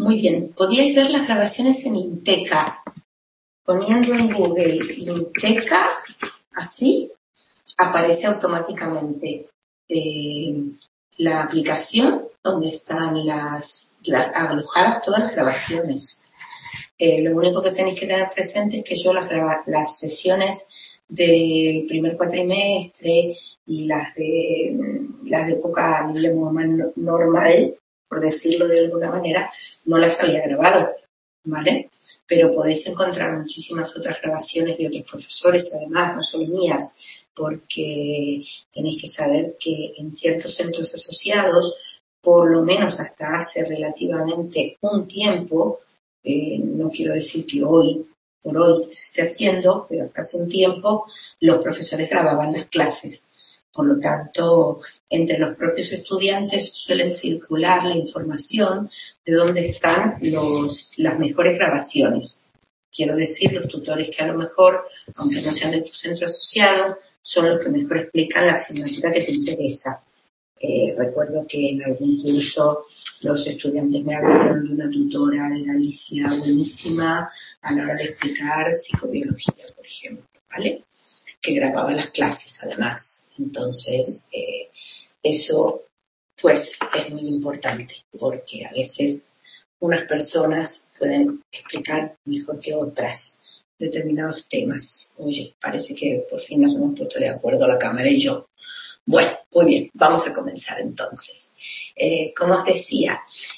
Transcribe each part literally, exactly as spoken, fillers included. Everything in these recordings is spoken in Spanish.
Muy bien, podíais ver las grabaciones en Inteca. Poniendo en Google Inteca, así, aparece automáticamente eh, la aplicación donde están las, las alojadas todas las grabaciones. Eh, lo único que tenéis que tener presente es que yo las, las sesiones del primer cuatrimestre y las de las de época, digamos, más normal, por decirlo de alguna manera, no las había grabado, ¿vale? Pero podéis encontrar muchísimas otras grabaciones de otros profesores, además, no solo mías, porque tenéis que saber que en ciertos centros asociados, por lo menos hasta hace relativamente un tiempo, eh, no quiero decir que hoy, por hoy se esté haciendo, pero hasta hace un tiempo los profesores grababan las clases. Por lo tanto, entre los propios estudiantes suelen circular la información de dónde están los, las mejores grabaciones. Quiero decir, los tutores que a lo mejor, aunque no sean de tu centro asociado, son los que mejor explican la asignatura que te interesa. Eh, recuerdo que en algún curso los estudiantes me hablaron de una tutora, de Alicia, buenísima, a la hora de explicar psicobiología, por ejemplo, ¿vale? Que grababa las clases, además. Entonces, eh, eso, pues, es muy importante, porque a veces unas personas pueden explicar mejor que otras determinados temas. Oye, parece que por fin nos hemos puesto de acuerdo la cámara y yo. Bueno, muy bien, vamos a comenzar entonces. Eh, como os decía,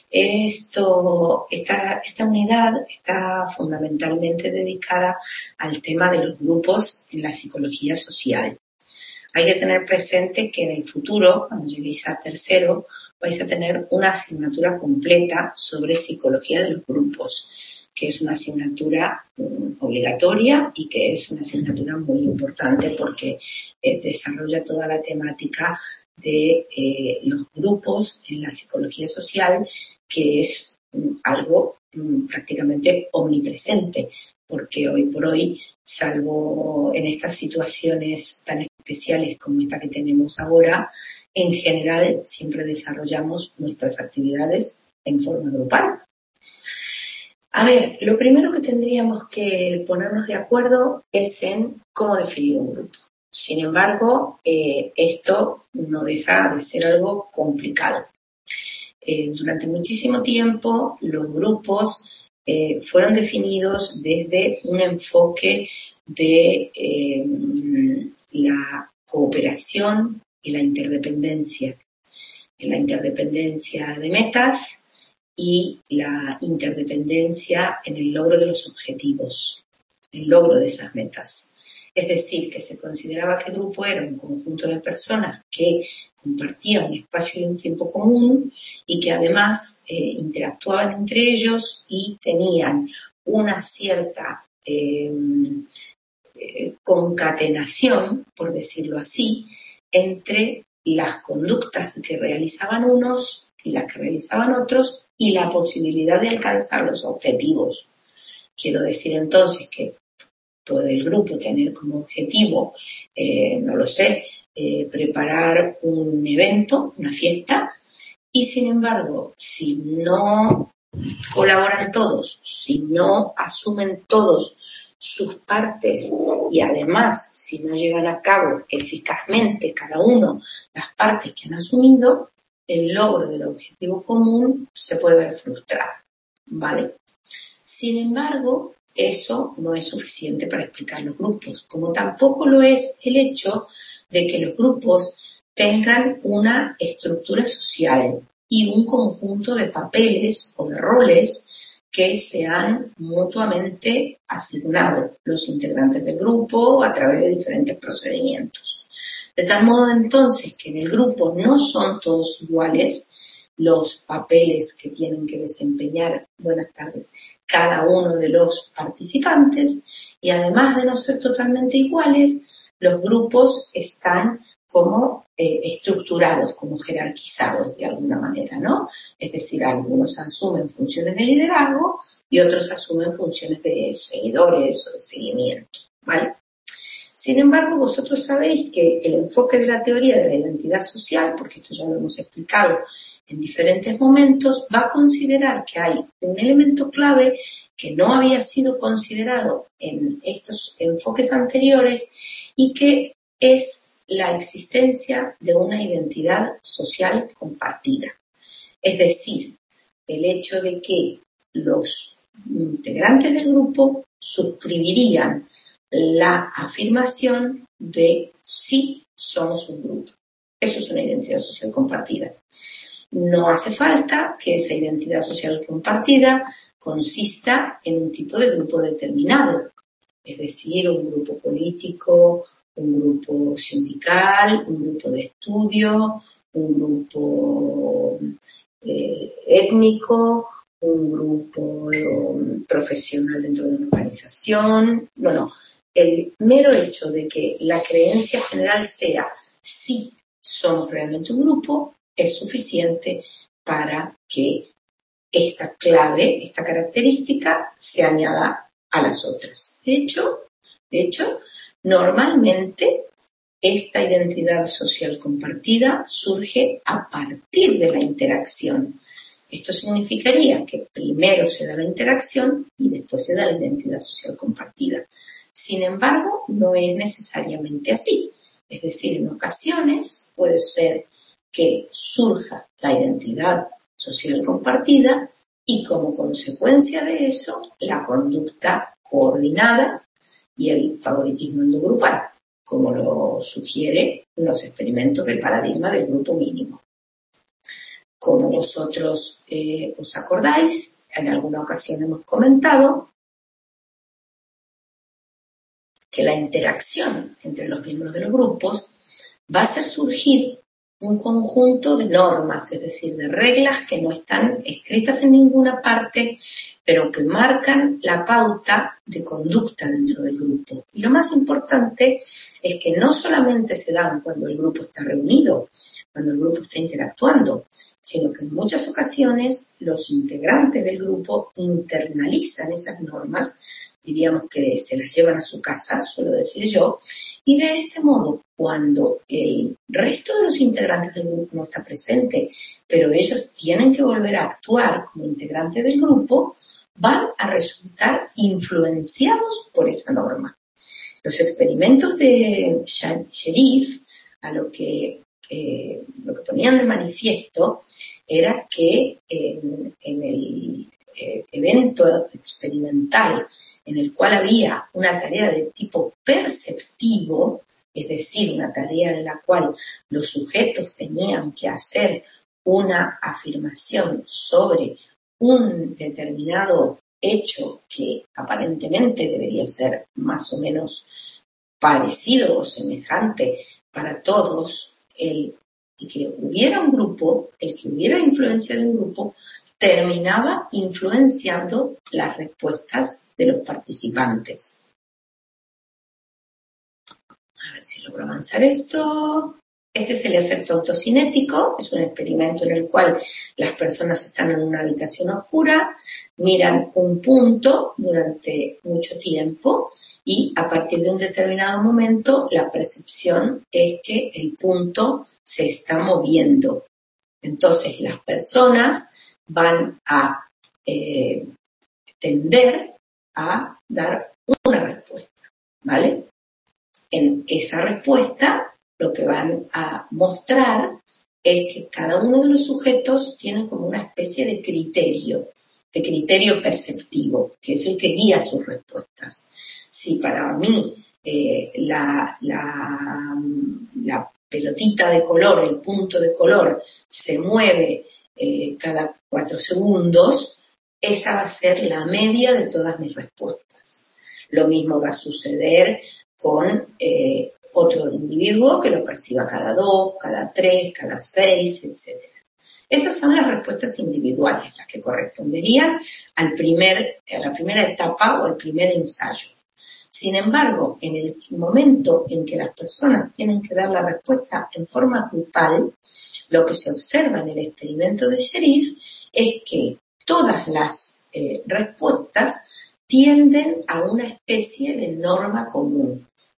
esto, esta, esta unidad está fundamentalmente dedicada al tema de los grupos en la psicología social. Hay que tener presente que en el futuro, cuando lleguéis a tercero, vais a tener una asignatura completa sobre psicología de los grupos, que es una asignatura um, obligatoria y que es una asignatura muy importante porque eh, desarrolla toda la temática de eh, los grupos en la psicología social, que es um, algo um, prácticamente omnipresente, porque hoy por hoy, salvo en estas situaciones tan especiales como esta que tenemos ahora, en general siempre desarrollamos nuestras actividades en forma grupal. A ver, lo primero que tendríamos que ponernos de acuerdo es en cómo definir un grupo. Sin embargo, eh, esto no deja de ser algo complicado. Eh, durante muchísimo tiempo los grupos eh, fueron definidos desde un enfoque de eh, la cooperación y la interdependencia. La interdependencia de metas y la interdependencia en el logro de los objetivos, el logro de esas metas. Es decir, que se consideraba que el grupo era un conjunto de personas que compartían un espacio y un tiempo común y que además eh, interactuaban entre ellos y tenían una cierta eh, eh, concatenación, por decirlo así, entre las conductas que realizaban unos y las que realizaban otros y la posibilidad de alcanzar los objetivos. Quiero decir entonces que puede el grupo tener como objetivo, eh, no lo sé, eh, preparar un evento, una fiesta, y sin embargo, si no colaboran todos, si no asumen todos sus partes y además si no llevan a cabo eficazmente cada uno las partes que han asumido, el logro del objetivo común se puede ver frustrado, ¿vale? Sin embargo, eso no es suficiente para explicar los grupos, como tampoco lo es el hecho de que los grupos tengan una estructura social y un conjunto de papeles o de roles que se han mutuamente asignado los integrantes del grupo a través de diferentes procedimientos. De tal modo entonces que en el grupo no son todos iguales los papeles que tienen que desempeñar, buenas tardes, cada uno de los participantes, y además de no ser totalmente iguales, los grupos están como eh, estructurados, como jerarquizados de alguna manera, ¿no? Es decir, algunos asumen funciones de liderazgo y otros asumen funciones de seguidores o de seguimiento, ¿vale? Sin embargo, vosotros sabéis que el enfoque de la teoría de la identidad social, porque esto ya lo hemos explicado en diferentes momentos, va a considerar que hay un elemento clave que no había sido considerado en estos enfoques anteriores y que es la existencia de una identidad social compartida. Es decir, el hecho de que los integrantes del grupo suscribirían la afirmación de sí somos un grupo. Eso es una identidad social compartida. No hace falta que esa identidad social compartida consista en un tipo de grupo determinado, es decir, un grupo político, un grupo sindical, un grupo de estudio, un grupo eh, étnico, un grupo eh, profesional dentro de una organización. No, no. El mero hecho de que la creencia general sea sí somos realmente un grupo es suficiente para que esta clave, esta característica, se añada a las otras. De hecho, de hecho, normalmente esta identidad social compartida surge a partir de la interacción. Esto significaría que primero se da la interacción y después se da la identidad social compartida. Sin embargo, no es necesariamente así. Es decir, en ocasiones puede ser que surja la identidad social compartida y como consecuencia de eso, la conducta coordinada y el favoritismo endogrupal, como lo sugiere los experimentos del paradigma del grupo mínimo. Como vosotros eh, os acordáis, en alguna ocasión hemos comentado que la interacción entre los miembros de los grupos va a hacer surgir un conjunto de normas, es decir, de reglas que no están escritas en ninguna parte, pero que marcan la pauta de conducta dentro del grupo. Y lo más importante es que no solamente se dan cuando el grupo está reunido, cuando el grupo está interactuando, sino que en muchas ocasiones los integrantes del grupo internalizan esas normas, diríamos que se las llevan a su casa, suelo decir yo, y de este modo, cuando el resto de los integrantes del grupo no está presente, pero ellos tienen que volver a actuar como integrantes del grupo, van a resultar influenciados por esa norma. Los experimentos de Sherif, a lo que, eh, lo que ponían de manifiesto, era que en, en el eh, evento experimental en el cual había una tarea de tipo perceptivo, es decir, una tarea en la cual los sujetos tenían que hacer una afirmación sobre un determinado hecho que aparentemente debería ser más o menos parecido o semejante para todos, el, el que hubiera un grupo, el que hubiera influencia de un grupo, terminaba influenciando las respuestas de los participantes. A ver si logro avanzar esto. Este es el efecto autocinético, es un experimento en el cual las personas están en una habitación oscura, miran un punto durante mucho tiempo y a partir de un determinado momento la percepción es que el punto se está moviendo. Entonces las personas van a eh, tender a dar una respuesta, ¿vale? En esa respuesta lo que van a mostrar es que cada uno de los sujetos tiene como una especie de criterio, de criterio perceptivo, que es el que guía sus respuestas. Si para mí eh, la, la, la pelotita de color, el punto de color, se mueve eh, cada cuatro segundos, esa va a ser la media de todas mis respuestas. Lo mismo va a suceder con eh, otro individuo que lo perciba cada dos, cada tres, cada seis, etcétera. Esas son las respuestas individuales, las que corresponderían al primer, a la primera etapa o al primer ensayo. Sin embargo, en el momento en que las personas tienen que dar la respuesta en forma grupal, lo que se observa en el experimento de Sherif es que todas las eh, respuestas tienden a una especie de norma común.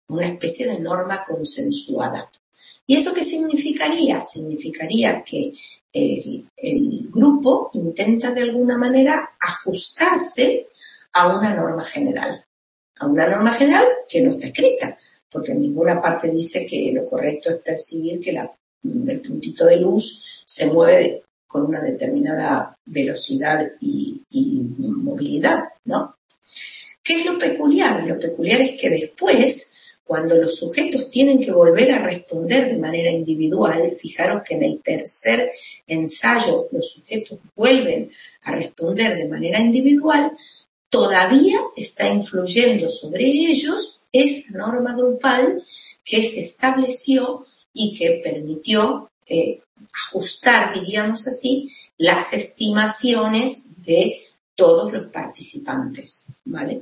una especie de norma consensuada. ¿Y eso qué significaría? Significaría que el, el grupo intenta de alguna manera ajustarse a una norma general, a una norma general que no está escrita, porque en ninguna parte dice que lo correcto es percibir que la, el puntito de luz se mueve con una determinada velocidad y, y movilidad, ¿no? ¿Qué es lo peculiar? Lo peculiar es que después, cuando los sujetos tienen que volver a responder de manera individual, fijaros que en el tercer ensayo los sujetos vuelven a responder de manera individual, todavía está influyendo sobre ellos esa norma grupal que se estableció y que permitió eh, ajustar, diríamos así, las estimaciones de todos los participantes, ¿vale?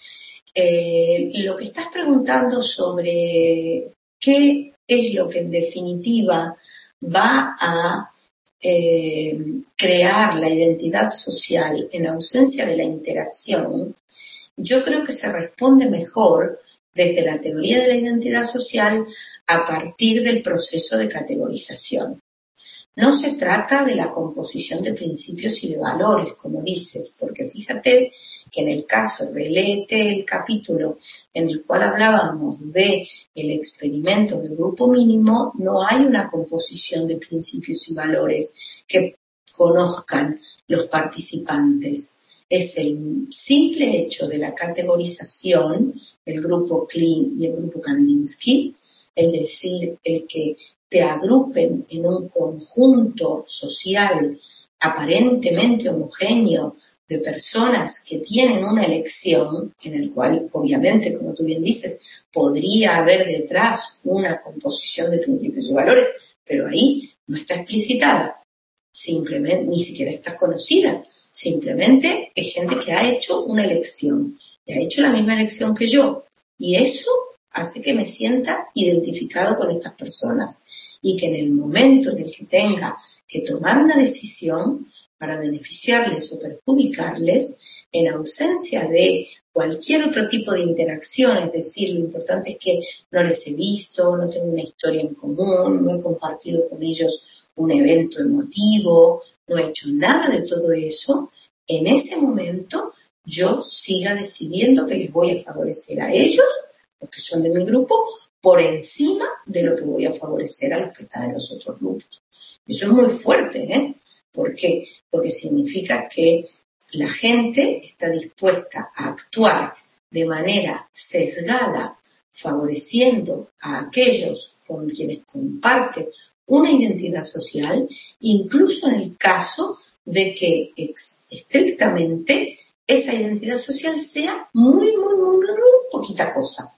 Eh, lo que estás preguntando sobre qué es lo que en definitiva va a eh, crear la identidad social en ausencia de la interacción, yo creo que se responde mejor desde la teoría de la identidad social a partir del proceso de categorización. No se trata de la composición de principios y de valores, como dices, porque fíjate que en el caso, reléete el capítulo en el cual hablábamos de el experimento del grupo mínimo, no hay una composición de principios y valores que conozcan los participantes. Es el simple hecho de la categorización, el grupo Klein y el grupo Kandinsky, es decir, el que te agrupen en un conjunto social aparentemente homogéneo de personas que tienen una elección, en el cual, obviamente, como tú bien dices, podría haber detrás una composición de principios y valores, pero ahí no está explicitada, simplemente, ni siquiera está conocida, simplemente es gente que ha hecho una elección, y ha hecho la misma elección que yo, y eso hace que me sienta identificado con estas personas y que en el momento en el que tenga que tomar una decisión para beneficiarles o perjudicarles, en ausencia de cualquier otro tipo de interacción, es decir, lo importante es que no les he visto, no tengo una historia en común, no he compartido con ellos un evento emotivo, no he hecho nada de todo eso, en ese momento yo siga decidiendo que les voy a favorecer a ellos, los que son de mi grupo, por encima de lo que voy a favorecer a los que están en los otros grupos. Eso es muy fuerte, ¿eh? ¿Por qué? Porque significa que la gente está dispuesta a actuar de manera sesgada, favoreciendo a aquellos con quienes comparte una identidad social, incluso en el caso de que ex- estrictamente esa identidad social sea muy, muy, muy, muy poquita cosa.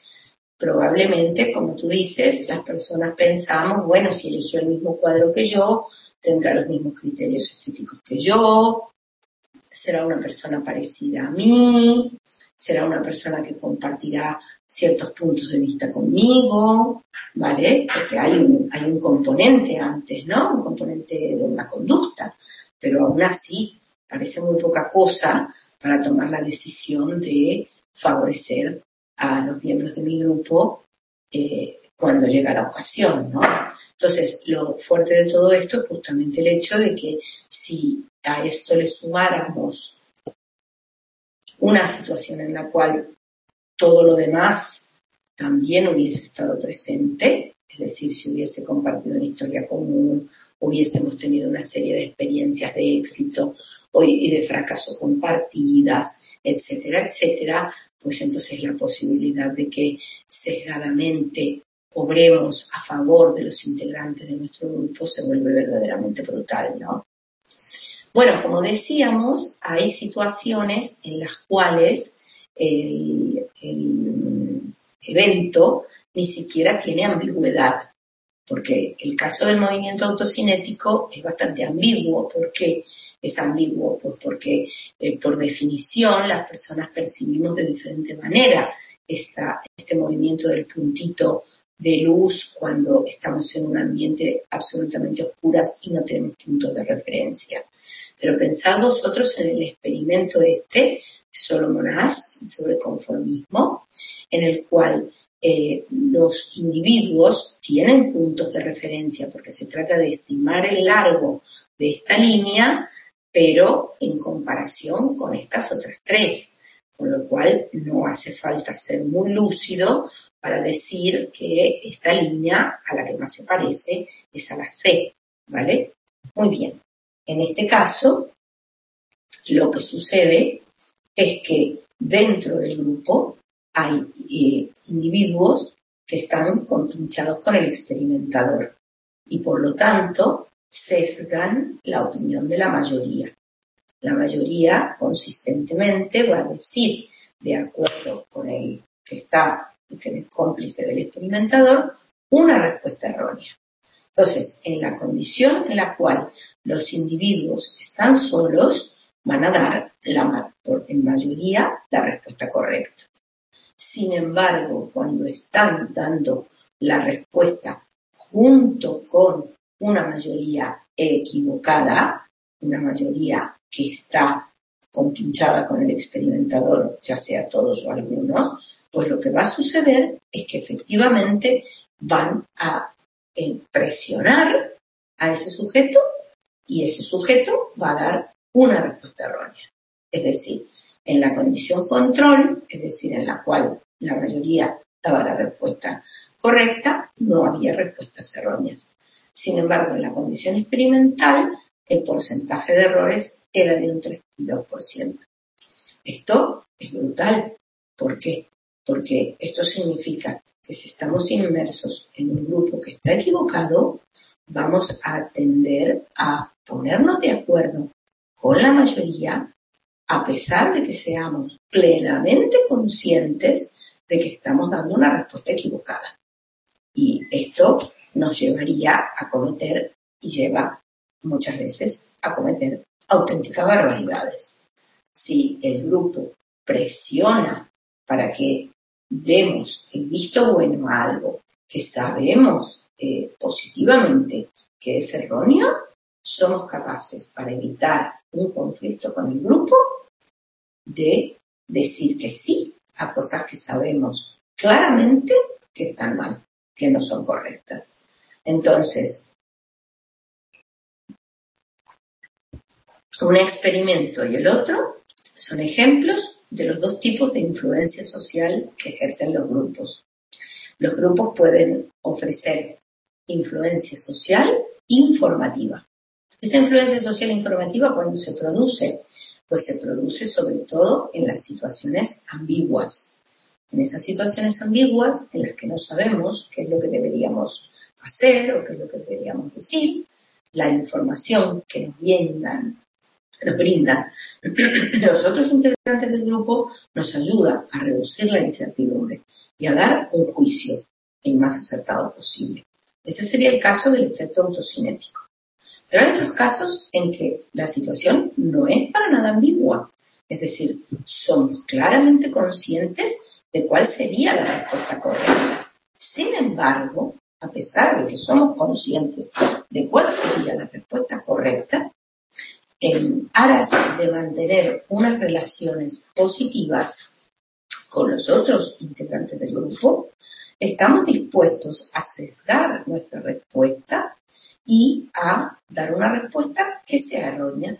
Probablemente, como tú dices, las personas pensamos, bueno, si eligió el mismo cuadro que yo, tendrá los mismos criterios estéticos que yo, será una persona parecida a mí, será una persona que compartirá ciertos puntos de vista conmigo, ¿vale? Porque hay un, hay un componente antes, ¿no? Un componente de una conducta, pero aún así parece muy poca cosa para tomar la decisión de favorecer a los miembros de mi grupo eh, cuando llega la ocasión, ¿no? Entonces, lo fuerte de todo esto es justamente el hecho de que si a esto le sumáramos una situación en la cual todo lo demás también hubiese estado presente, es decir, si hubiese compartido una historia común, hubiésemos tenido una serie de experiencias de éxito y de fracaso compartidas, etcétera, etcétera, pues entonces la posibilidad de que sesgadamente obremos a favor de los integrantes de nuestro grupo se vuelve verdaderamente brutal, ¿no? Bueno, como decíamos, hay situaciones en las cuales el, el evento ni siquiera tiene ambigüedad, porque el caso del movimiento autocinético es bastante ambiguo. ¿Por qué es ambiguo? Pues porque eh, por definición las personas percibimos de diferente manera esta, este movimiento del puntito de luz cuando estamos en un ambiente absolutamente oscuras y no tenemos puntos de referencia. Pero pensad vosotros en el experimento este de Solomon Asch sobre conformismo, en el cual eh, los individuos tienen puntos de referencia porque se trata de estimar el largo de esta línea, pero en comparación con estas otras tres, con lo cual no hace falta ser muy lúcido para decir que esta línea a la que más se parece es a la C, ¿vale? Muy bien. En este caso, lo que sucede es que dentro del grupo hay eh, individuos que están compinchados con el experimentador y por lo tanto sesgan la opinión de la mayoría. La mayoría consistentemente va a decir, de acuerdo con el que está, que es cómplice del experimentador, una respuesta errónea. Entonces, en la condición en la cual los individuos están solos, van a dar la, en mayoría la respuesta correcta. Sin embargo, cuando están dando la respuesta junto con una mayoría equivocada, una mayoría que está compinchada con el experimentador, ya sea todos o algunos, pues lo que va a suceder es que efectivamente van a presionar a ese sujeto y ese sujeto va a dar una respuesta errónea. Es decir, en la condición control, es decir, en la cual la mayoría daba la respuesta correcta, no había respuestas erróneas. Sin embargo, en la condición experimental, el porcentaje de errores era de un treinta y dos por ciento. Esto es brutal. ¿Por qué? Porque esto significa que si estamos inmersos en un grupo que está equivocado, vamos a tender a ponernos de acuerdo con la mayoría, a pesar de que seamos plenamente conscientes de que estamos dando una respuesta equivocada. Y esto nos llevaría a cometer, y lleva muchas veces a cometer auténticas barbaridades. Si el grupo presiona para que demos el visto bueno a algo que sabemos eh, positivamente que es erróneo, somos capaces, para evitar un conflicto con el grupo, de decir que sí a cosas que sabemos claramente que están mal, que no son correctas. Entonces, un experimento y el otro son ejemplos de los dos tipos de influencia social que ejercen los grupos. Los grupos pueden ofrecer influencia social informativa. Esa influencia social informativa, cuando se produce, pues se produce sobre todo en las situaciones ambiguas. En esas situaciones ambiguas en las que no sabemos qué es lo que deberíamos hacer o qué es lo que deberíamos decir, la información que nos brindan, nos brindan los otros integrantes del grupo nos ayuda a reducir la incertidumbre y a dar un juicio el más acertado posible. Ese sería el caso del efecto autocinético. Pero hay otros casos en que la situación no es para nada ambigua. Es decir, somos claramente conscientes de cuál sería la respuesta correcta. Sin embargo, a pesar de que somos conscientes de cuál sería la respuesta correcta, en aras de mantener unas relaciones positivas con los otros integrantes del grupo, estamos dispuestos a sesgar nuestra respuesta y a dar una respuesta que sea errónea.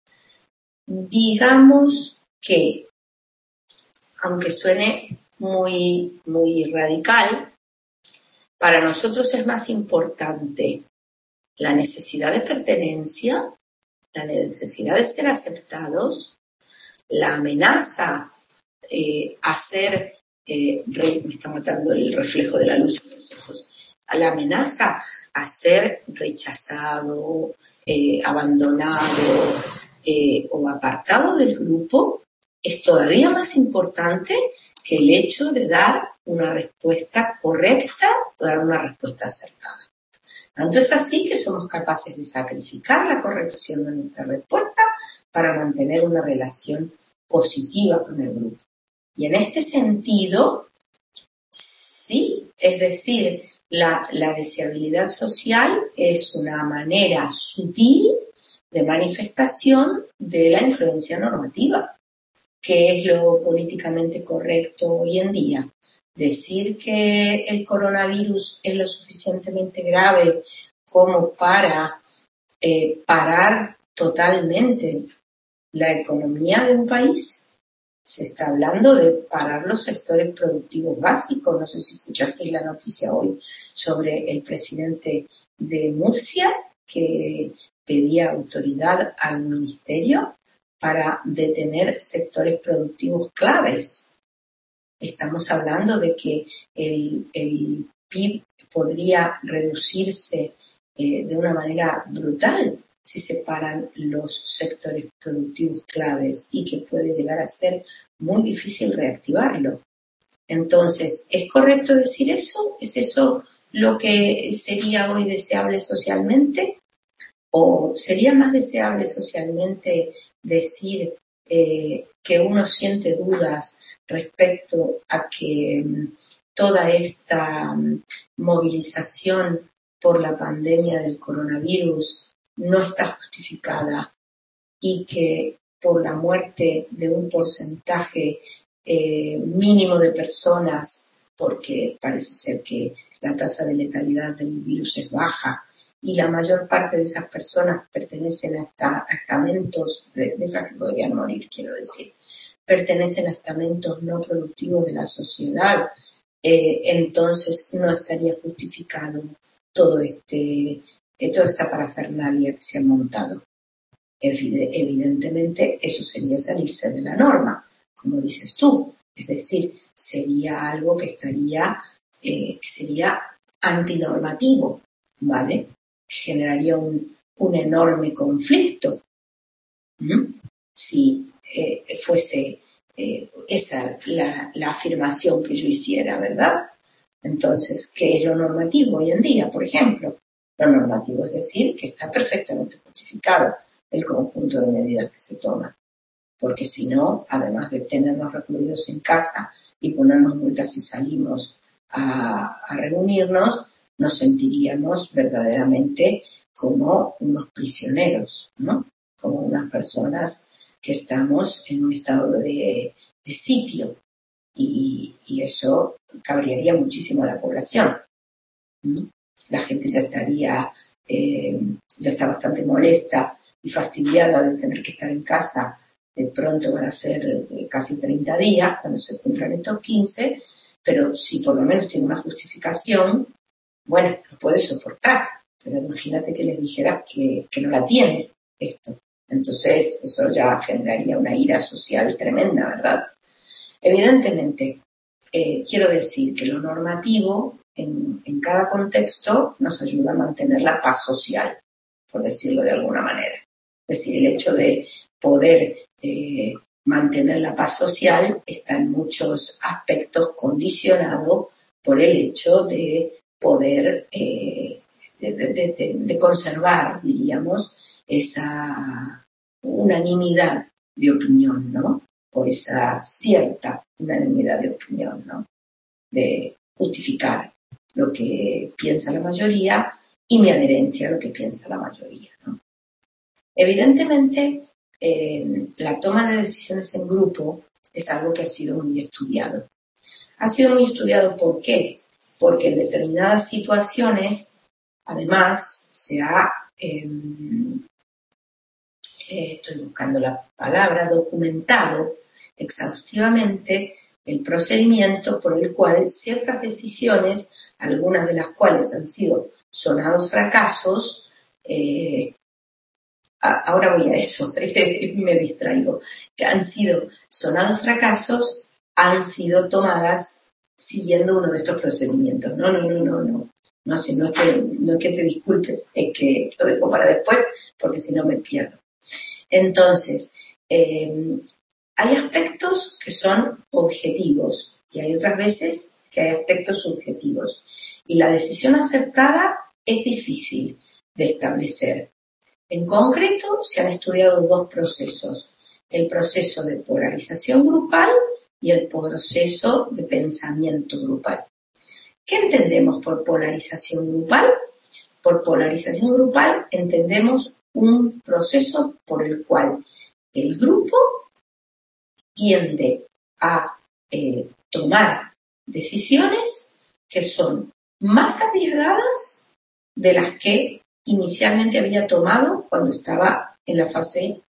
Digamos que, aunque suene muy, muy radical, para nosotros es más importante la necesidad de pertenencia, la necesidad de ser aceptados, la amenaza eh, a ser, eh, re, me está matando el reflejo de la luz en los ojos, a la amenaza a ser rechazado, eh, abandonado eh, o apartado del grupo, es todavía más importante que el hecho de dar una respuesta correcta, dar una respuesta acertada. Tanto es así que somos capaces de sacrificar la corrección de nuestra respuesta para mantener una relación positiva con el grupo. Y en este sentido, sí, es decir, la, la deseabilidad social es una manera sutil de manifestación de la influencia normativa. ¿Qué es lo políticamente correcto hoy en día? decir que el coronavirus es lo suficientemente grave como para eh, parar totalmente la economía de un país. Se está hablando de parar los sectores productivos básicos. No sé si escuchasteis la noticia hoy sobre el presidente de Murcia, que pedía autoridad al ministerio para detener sectores productivos claves. Estamos hablando de que el, el P I B podría reducirse eh, de una manera brutal si se paran los sectores productivos claves y que puede llegar a ser muy difícil reactivarlo. Entonces, ¿es correcto decir eso? ¿Es eso lo que sería hoy deseable socialmente? ¿O sería más deseable socialmente decir eh, que uno siente dudas respecto a que um, toda esta um, movilización por la pandemia del coronavirus no está justificada y que por la muerte de un porcentaje eh, mínimo de personas, porque parece ser que la tasa de letalidad del virus es baja y la mayor parte de esas personas pertenecen a, esta, a estamentos, de, de esas que podrían morir, quiero decir, pertenecen a estamentos no productivos de la sociedad, eh, entonces no estaría justificado todo este, eh, toda esta parafernalia que se ha montado. Evidentemente, eso sería salirse de la norma, como dices tú, es decir, sería algo que estaría, eh, que sería antinormativo, ¿vale? Generaría un, un enorme conflicto. ¿Mm? Si eh, fuese eh, esa la, la afirmación que yo hiciera, ¿verdad? Entonces, ¿qué es lo normativo hoy en día, por ejemplo? Lo normativo es decir que está perfectamente justificado el conjunto de medidas que se toman. Porque si no, además de tenernos recluidos en casa y ponernos multas si salimos a, a reunirnos, nos sentiríamos verdaderamente como unos prisioneros, ¿no? Como unas personas que estamos en un estado de, de sitio. Y, y eso cabrearía muchísimo a la población. ¿Mm? La gente ya estaría, eh, ya está bastante molesta y fastidiada de tener que estar en casa. De pronto van a ser eh, casi treinta días cuando se cumplan estos quince, pero si por lo menos tiene una justificación, bueno, lo puede soportar. Pero imagínate que les dijera que, que no la tiene esto. Entonces eso ya generaría una ira social tremenda, ¿verdad? Evidentemente, eh, quiero decir que lo normativo en, en cada contexto nos ayuda a mantener la paz social, por decirlo de alguna manera. Es decir, el hecho de poder eh, mantener la paz social está en muchos aspectos condicionado por el hecho de poder, eh, de, de, de, de conservar, diríamos, esa unanimidad de opinión, ¿no? O esa cierta unanimidad de opinión, ¿no? De justificar lo que piensa la mayoría y mi adherencia a lo que piensa la mayoría, ¿no? Evidentemente, eh, la toma de decisiones en grupo es algo que ha sido muy estudiado. Ha sido muy estudiado, ¿por qué? Porque en determinadas situaciones, además, se ha, eh, eh, estoy buscando la palabra, documentado exhaustivamente el procedimiento por el cual ciertas decisiones, algunas de las cuales han sido sonados fracasos, eh, ahora voy a eso, me distraigo, que han sido sonados fracasos, han sido tomadas siguiendo uno de estos procedimientos. No, no, no, no, no. No, si no es que, no es que te disculpes, es que lo dejo para después, porque si no me pierdo. Entonces, eh, hay aspectos que son objetivos y hay otras veces que hay aspectos subjetivos. Y la decisión acertada es difícil de establecer. En concreto, se han estudiado dos procesos, el proceso de polarización grupal y el proceso de pensamiento grupal. ¿Qué entendemos por polarización grupal? Por polarización grupal entendemos un proceso por el cual el grupo tiende a eh, tomar decisiones que son más arriesgadas de las que inicialmente había tomado cuando estaba en la fase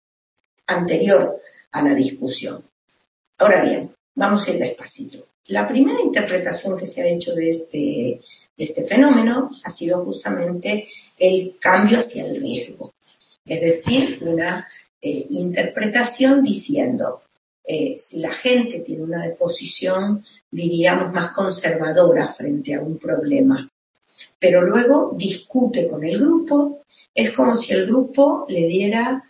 anterior a la discusión. Ahora bien, vamos a ir despacito. La primera interpretación que se ha hecho de este, de este fenómeno ha sido justamente el cambio hacia el riesgo. Es decir, una eh, interpretación diciendo, eh, si la gente tiene una posición, diríamos, más conservadora frente a un problema, pero luego discute con el grupo, es como si el grupo le diera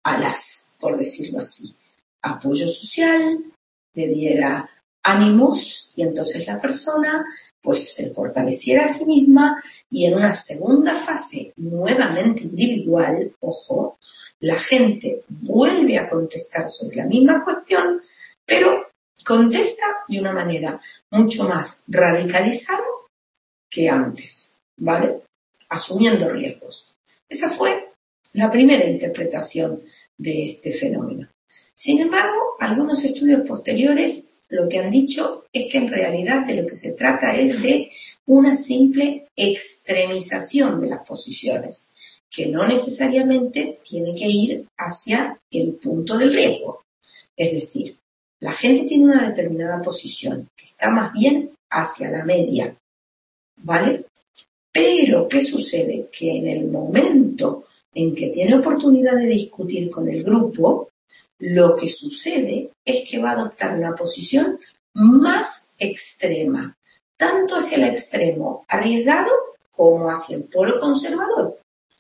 alas, por decirlo así, apoyo social, le diera ánimos, y entonces la persona pues se fortaleciera a sí misma, y en una segunda fase nuevamente individual, ojo, la gente vuelve a contestar sobre la misma cuestión, pero contesta de una manera mucho más radicalizada que antes, ¿vale? Asumiendo riesgos. Esa fue la primera interpretación de este fenómeno. Sin embargo, algunos estudios posteriores lo que han dicho es que en realidad de lo que se trata es de una simple extremización de las posiciones, que no necesariamente tiene que ir hacia el punto del riesgo. Es decir, la gente tiene una determinada posición que está más bien hacia la media, ¿vale? Pero, ¿qué sucede? Que en el momento en que tiene oportunidad de discutir con el grupo, lo que sucede es que va a adoptar una posición más extrema, tanto hacia el extremo arriesgado como hacia el polo conservador.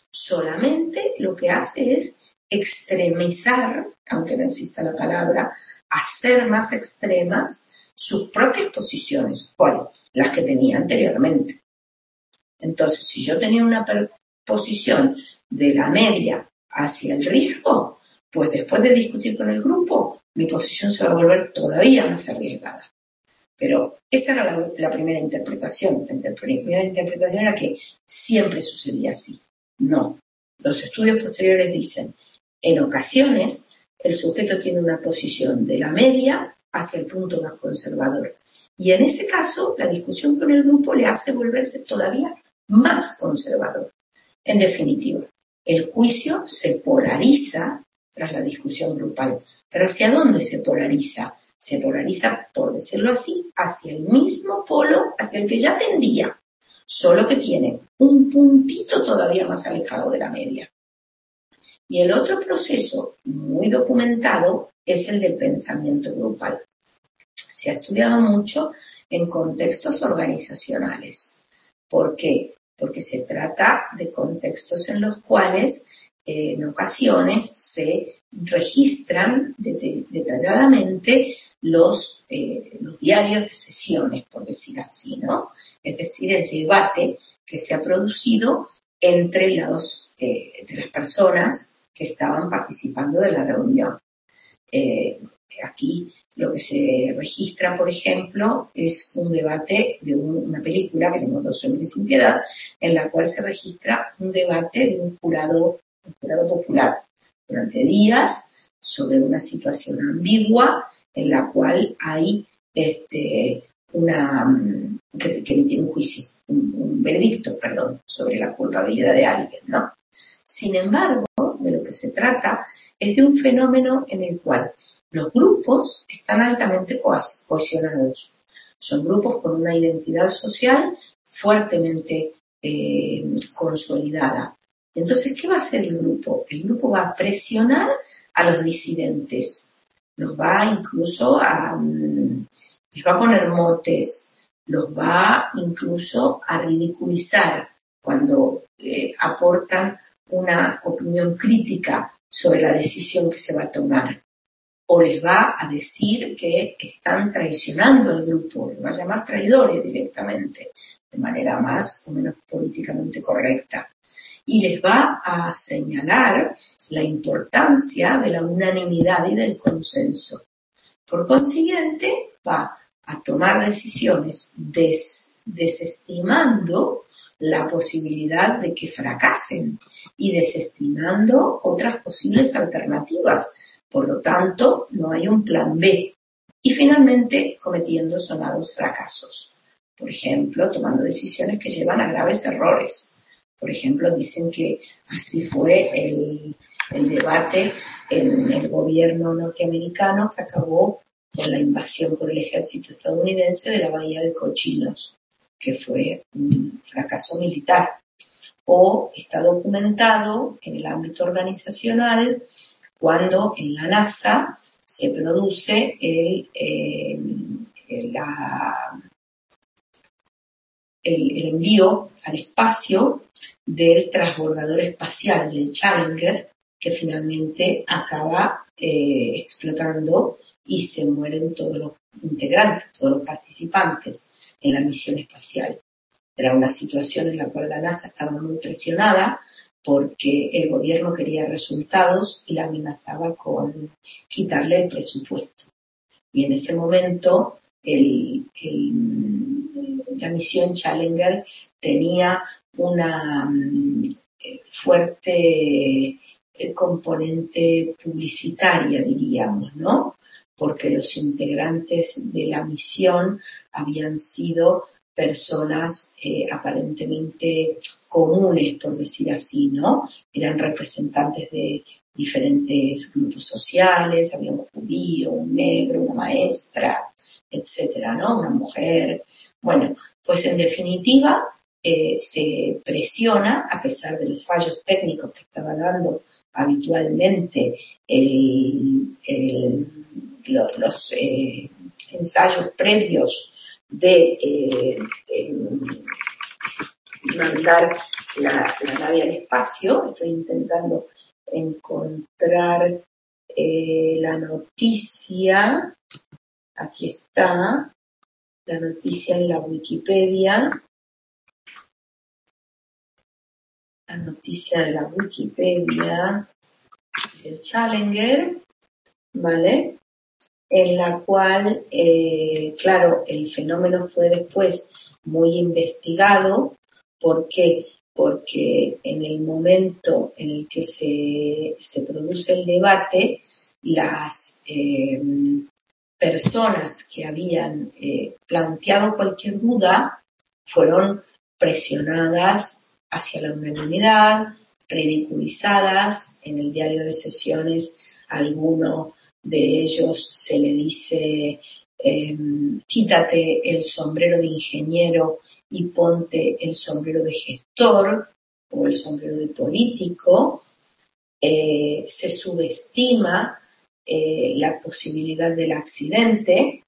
Solamente lo que hace es extremizar, aunque no exista la palabra, hacer más extremas sus propias posiciones. ¿Cuáles? Las que tenía anteriormente. Entonces, si yo tenía una posición de la media hacia el riesgo, pues después de discutir con el grupo, mi posición se va a volver todavía más arriesgada. Pero esa era la, la primera interpretación. La primera interpretación era que siempre sucedía así. No. Los estudios posteriores dicen, en ocasiones, el sujeto tiene una posición de la media hacia el punto más conservador. Y en ese caso, la discusión con el grupo le hace volverse todavía más conservador. En definitiva, el juicio se polariza tras la discusión grupal. ¿Pero hacia dónde se polariza? Se polariza, por decirlo así, hacia el mismo polo hacia el que ya tendía, solo que tiene un puntito todavía más alejado de la media. Y el otro proceso muy documentado es el del pensamiento grupal. Se ha estudiado mucho en contextos organizacionales. ¿Por qué? Porque se trata de contextos en los cuales eh, en ocasiones se registran det- detalladamente los, eh, los diarios de sesiones, por decir así, ¿no? Es decir, el debate que se ha producido entre, los, eh, entre las personas que estaban participando de la reunión. Eh, aquí lo que se registra, por ejemplo, es un debate de un, una película que se llama Dos hombres sin piedad, en la cual se registra un debate de un jurado, un jurado popular durante días sobre una situación ambigua en la cual hay este, una que, que emite un juicio, un, un veredicto, perdón, sobre la culpabilidad de alguien, ¿no? Sin embargo, de lo que se trata es de un fenómeno en el cual los grupos están altamente cohesionados. Son grupos con una identidad social fuertemente eh, consolidada. Entonces, ¿qué va a hacer el grupo? El grupo va a presionar a los disidentes. Los va incluso a... Um, les va a poner motes. Los va incluso a ridiculizar cuando eh, aportan una opinión crítica sobre la decisión que se va a tomar. O les va a decir que están traicionando al grupo, les va a llamar traidores directamente, de manera más o menos políticamente correcta. Y les va a señalar la importancia de la unanimidad y del consenso. Por consiguiente, va a tomar decisiones des, desestimando la posibilidad de que fracasen y desestimando otras posibles alternativas. Por lo tanto, no hay un plan B. y finalmente cometiendo sonados fracasos. Por ejemplo, tomando decisiones que llevan a graves errores. Por ejemplo, dicen que así fue el, el debate en el gobierno norteamericano que acabó con la invasión por el ejército estadounidense de la Bahía de Cochinos, que fue un fracaso militar. O está documentado en el ámbito organizacional cuando en la NASA se produce el, eh, la, el, el envío al espacio del transbordador espacial del Challenger, que finalmente acaba eh, explotando y se mueren todos los integrantes, todos los participantes en la misión espacial. Era una situación en la cual la NASA estaba muy presionada porque el gobierno quería resultados y la amenazaba con quitarle el presupuesto. Y en ese momento el, el, la misión Challenger tenía una um, fuerte eh, componente publicitaria, diríamos, ¿no? Porque los integrantes de la misión habían sido personas eh, aparentemente comunes, por decir así, ¿no? Eran representantes de diferentes grupos sociales, había un judío, un negro, una maestra, etcétera, ¿no? Una mujer. Bueno, pues en definitiva eh, se presiona, a pesar de los fallos técnicos que estaba dando habitualmente el, el, los, los eh, ensayos previos de eh, eh, mandar la, la nave al espacio. Estoy intentando encontrar eh, la noticia. Aquí está la noticia en la Wikipedia. La noticia de la Wikipedia del Challenger, ¿vale? En la cual, eh, claro, el fenómeno fue después muy investigado. ¿Por qué? Porque en el momento en el que se, se produce el debate, las eh, personas que habían eh, planteado cualquier duda fueron presionadas hacia la unanimidad, ridiculizadas. En el diario de sesiones alguno de ellos se le dice eh, quítate el sombrero de ingeniero y ponte el sombrero de gestor o el sombrero de político. Eh, se subestima eh, la posibilidad del accidente,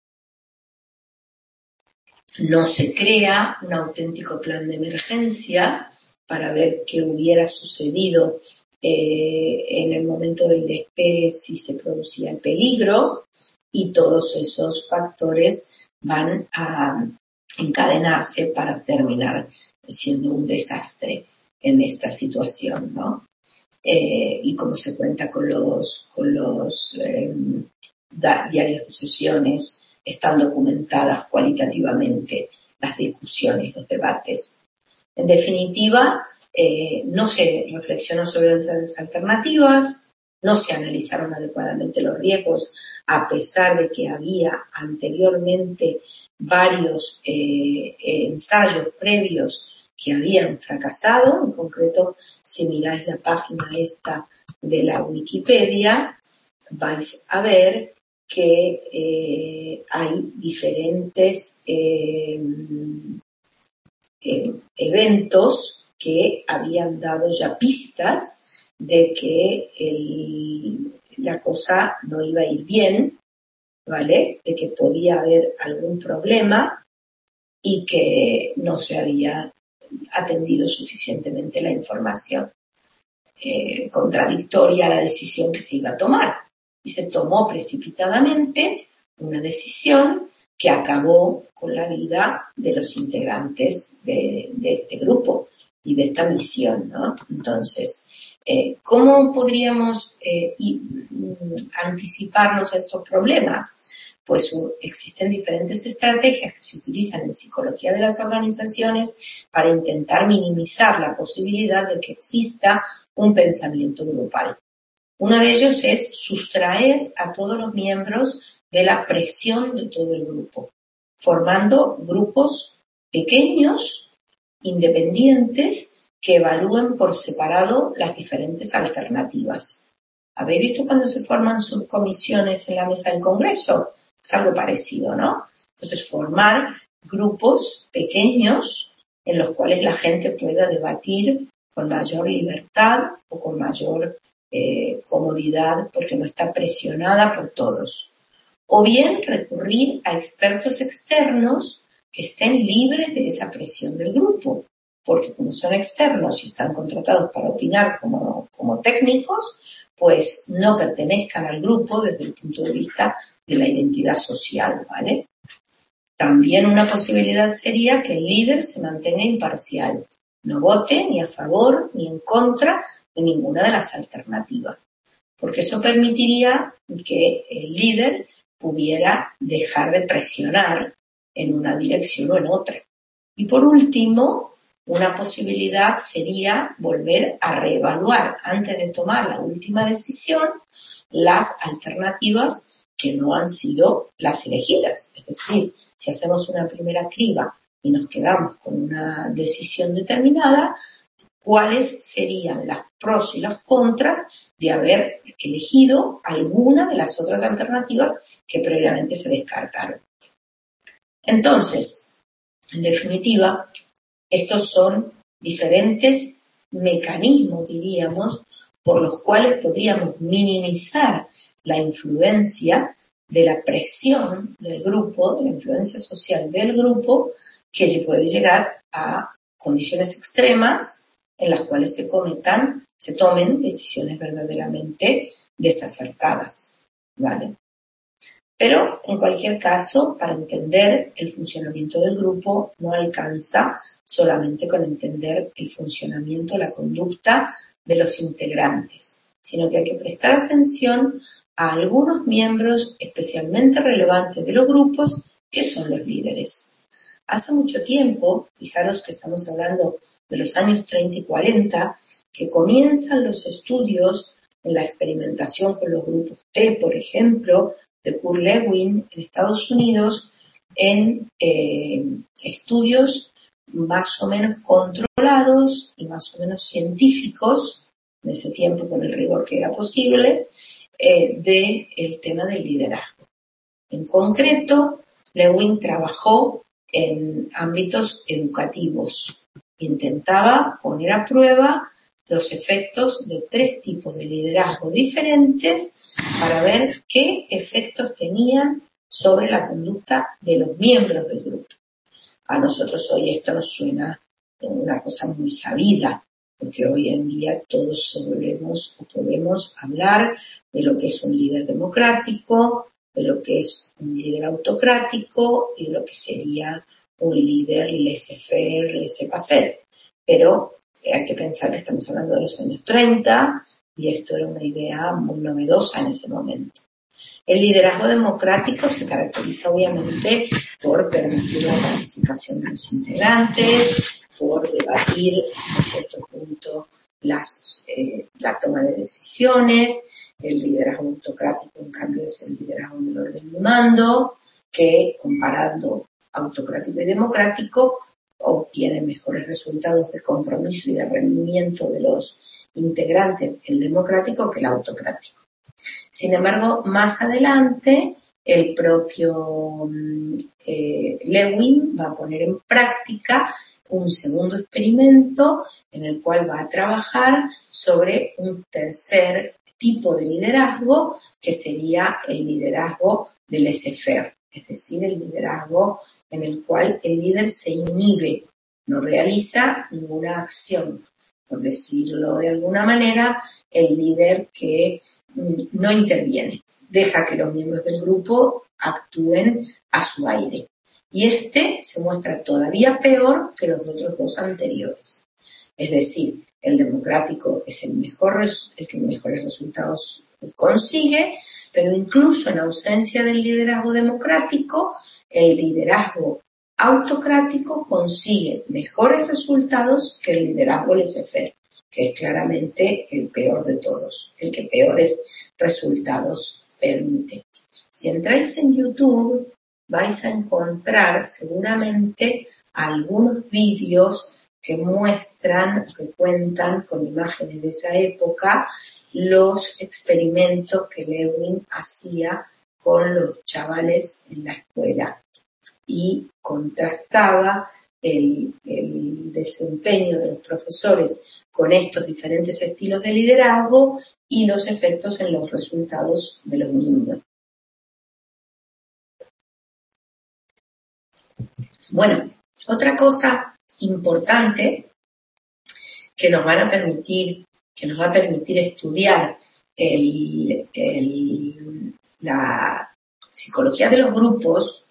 no se crea un auténtico plan de emergencia para ver qué hubiera sucedido Eh, en el momento del despegue si se producía el peligro, y todos esos factores van a encadenarse para terminar siendo un desastre en esta situación, ¿no? Eh, y como se cuenta con los, con los eh, da, diarios de sesiones, están documentadas cualitativamente las discusiones, los debates. En definitiva, Eh, no se reflexionó sobre las alternativas, no se analizaron adecuadamente los riesgos, a pesar de que había anteriormente varios eh, ensayos previos que habían fracasado. En concreto, si miráis la página esta de la Wikipedia, vais a ver que eh, hay diferentes eh, eh, eventos que habían dado ya pistas de que el, la cosa no iba a ir bien, ¿vale? De que podía haber algún problema y que no se había atendido suficientemente la información eh, contradictoria a la decisión que se iba a tomar. Y se tomó precipitadamente una decisión que acabó con la vida de los integrantes de, de este grupo y de esta misión, ¿no? Entonces, eh, ¿cómo podríamos eh, y, mm, anticiparnos a estos problemas? Pues uh, existen diferentes estrategias que se utilizan en psicología de las organizaciones para intentar minimizar la posibilidad de que exista un pensamiento grupal. Uno de ellos es sustraer a todos los miembros de la presión de todo el grupo, formando grupos pequeños, independientes, que evalúen por separado las diferentes alternativas. ¿Habéis visto cuando se forman subcomisiones en la mesa del Congreso? Es algo parecido, ¿no? Entonces, formar grupos pequeños en los cuales la gente pueda debatir con mayor libertad o con mayor eh, comodidad porque no está presionada por todos. O bien recurrir a expertos externos que estén libres de esa presión del grupo, porque como son externos y están contratados para opinar como, como técnicos, pues no pertenezcan al grupo desde el punto de vista de la identidad social, ¿vale? También una posibilidad sería que el líder se mantenga imparcial, no vote ni a favor ni en contra de ninguna de las alternativas, porque eso permitiría que el líder pudiera dejar de presionar en una dirección o en otra. Y por último, una posibilidad sería volver a reevaluar antes de tomar la última decisión las alternativas que no han sido las elegidas. Es decir, si hacemos una primera criba y nos quedamos con una decisión determinada, ¿cuáles serían las pros y las contras de haber elegido alguna de las otras alternativas que previamente se descartaron? Entonces, en definitiva, estos son diferentes mecanismos, diríamos, por los cuales podríamos minimizar la influencia de la presión del grupo, de la influencia social del grupo, que puede llegar a condiciones extremas en las cuales se cometan, se tomen decisiones verdaderamente desacertadas, ¿vale? Pero, en cualquier caso, para entender el funcionamiento del grupo no alcanza solamente con entender el funcionamiento, la conducta de los integrantes, sino que hay que prestar atención a algunos miembros especialmente relevantes de los grupos, que son los líderes. Hace mucho tiempo, fijaros que estamos hablando de los años treinta y cuarenta, que comienzan los estudios en la experimentación con los grupos T, por ejemplo, de Kurt Lewin en Estados Unidos, en eh, estudios más o menos controlados y más o menos científicos, en ese tiempo con el rigor que era posible, eh, del tema del liderazgo. En concreto, Lewin trabajó en ámbitos educativos. Intentaba poner a prueba los efectos de tres tipos de liderazgo diferentes para ver qué efectos tenían sobre la conducta de los miembros del grupo. A nosotros hoy esto nos suena una cosa muy sabida, porque hoy en día todos solemos o podemos hablar de lo que es un líder democrático, de lo que es un líder autocrático y de lo que sería un líder laissez-faire, laissez-passer. Pero hay que pensar que estamos hablando de los años treinta y esto era una idea muy novedosa en ese momento. El liderazgo democrático se caracteriza obviamente por permitir la participación de los integrantes, por debatir a cierto punto las, eh, la toma de decisiones. El liderazgo autocrático, en cambio, es el liderazgo del orden y mando, que comparando autocrático y democrático obtiene mejores resultados de compromiso y de rendimiento de los integrantes el democrático que el autocrático. Sin embargo, más adelante, el propio eh, Lewin va a poner en práctica un segundo experimento en el cual va a trabajar sobre un tercer tipo de liderazgo, que sería el liderazgo del laissez-faire, es decir, el liderazgo en el cual el líder se inhibe, no realiza ninguna acción. Por decirlo de alguna manera, el líder que mm, no interviene, deja que los miembros del grupo actúen a su aire. Y este se muestra todavía peor que los otros dos anteriores. Es decir, el democrático es el mejor, el que mejores resultados consigue, pero incluso en ausencia del liderazgo democrático, el liderazgo autocrático consigue mejores resultados que el liderazgo laissez-faire, que es claramente el peor de todos, el que peores resultados permite. Si entráis en YouTube, vais a encontrar seguramente algunos vídeos que muestran, que cuentan con imágenes de esa época, los experimentos que Lewin hacía con los chavales en la escuela y contrastaba el, el desempeño de los profesores con estos diferentes estilos de liderazgo y los efectos en los resultados de los niños. Bueno, otra cosa importante que nos van a permitir, que nos va a permitir estudiar el, el, la psicología de los grupos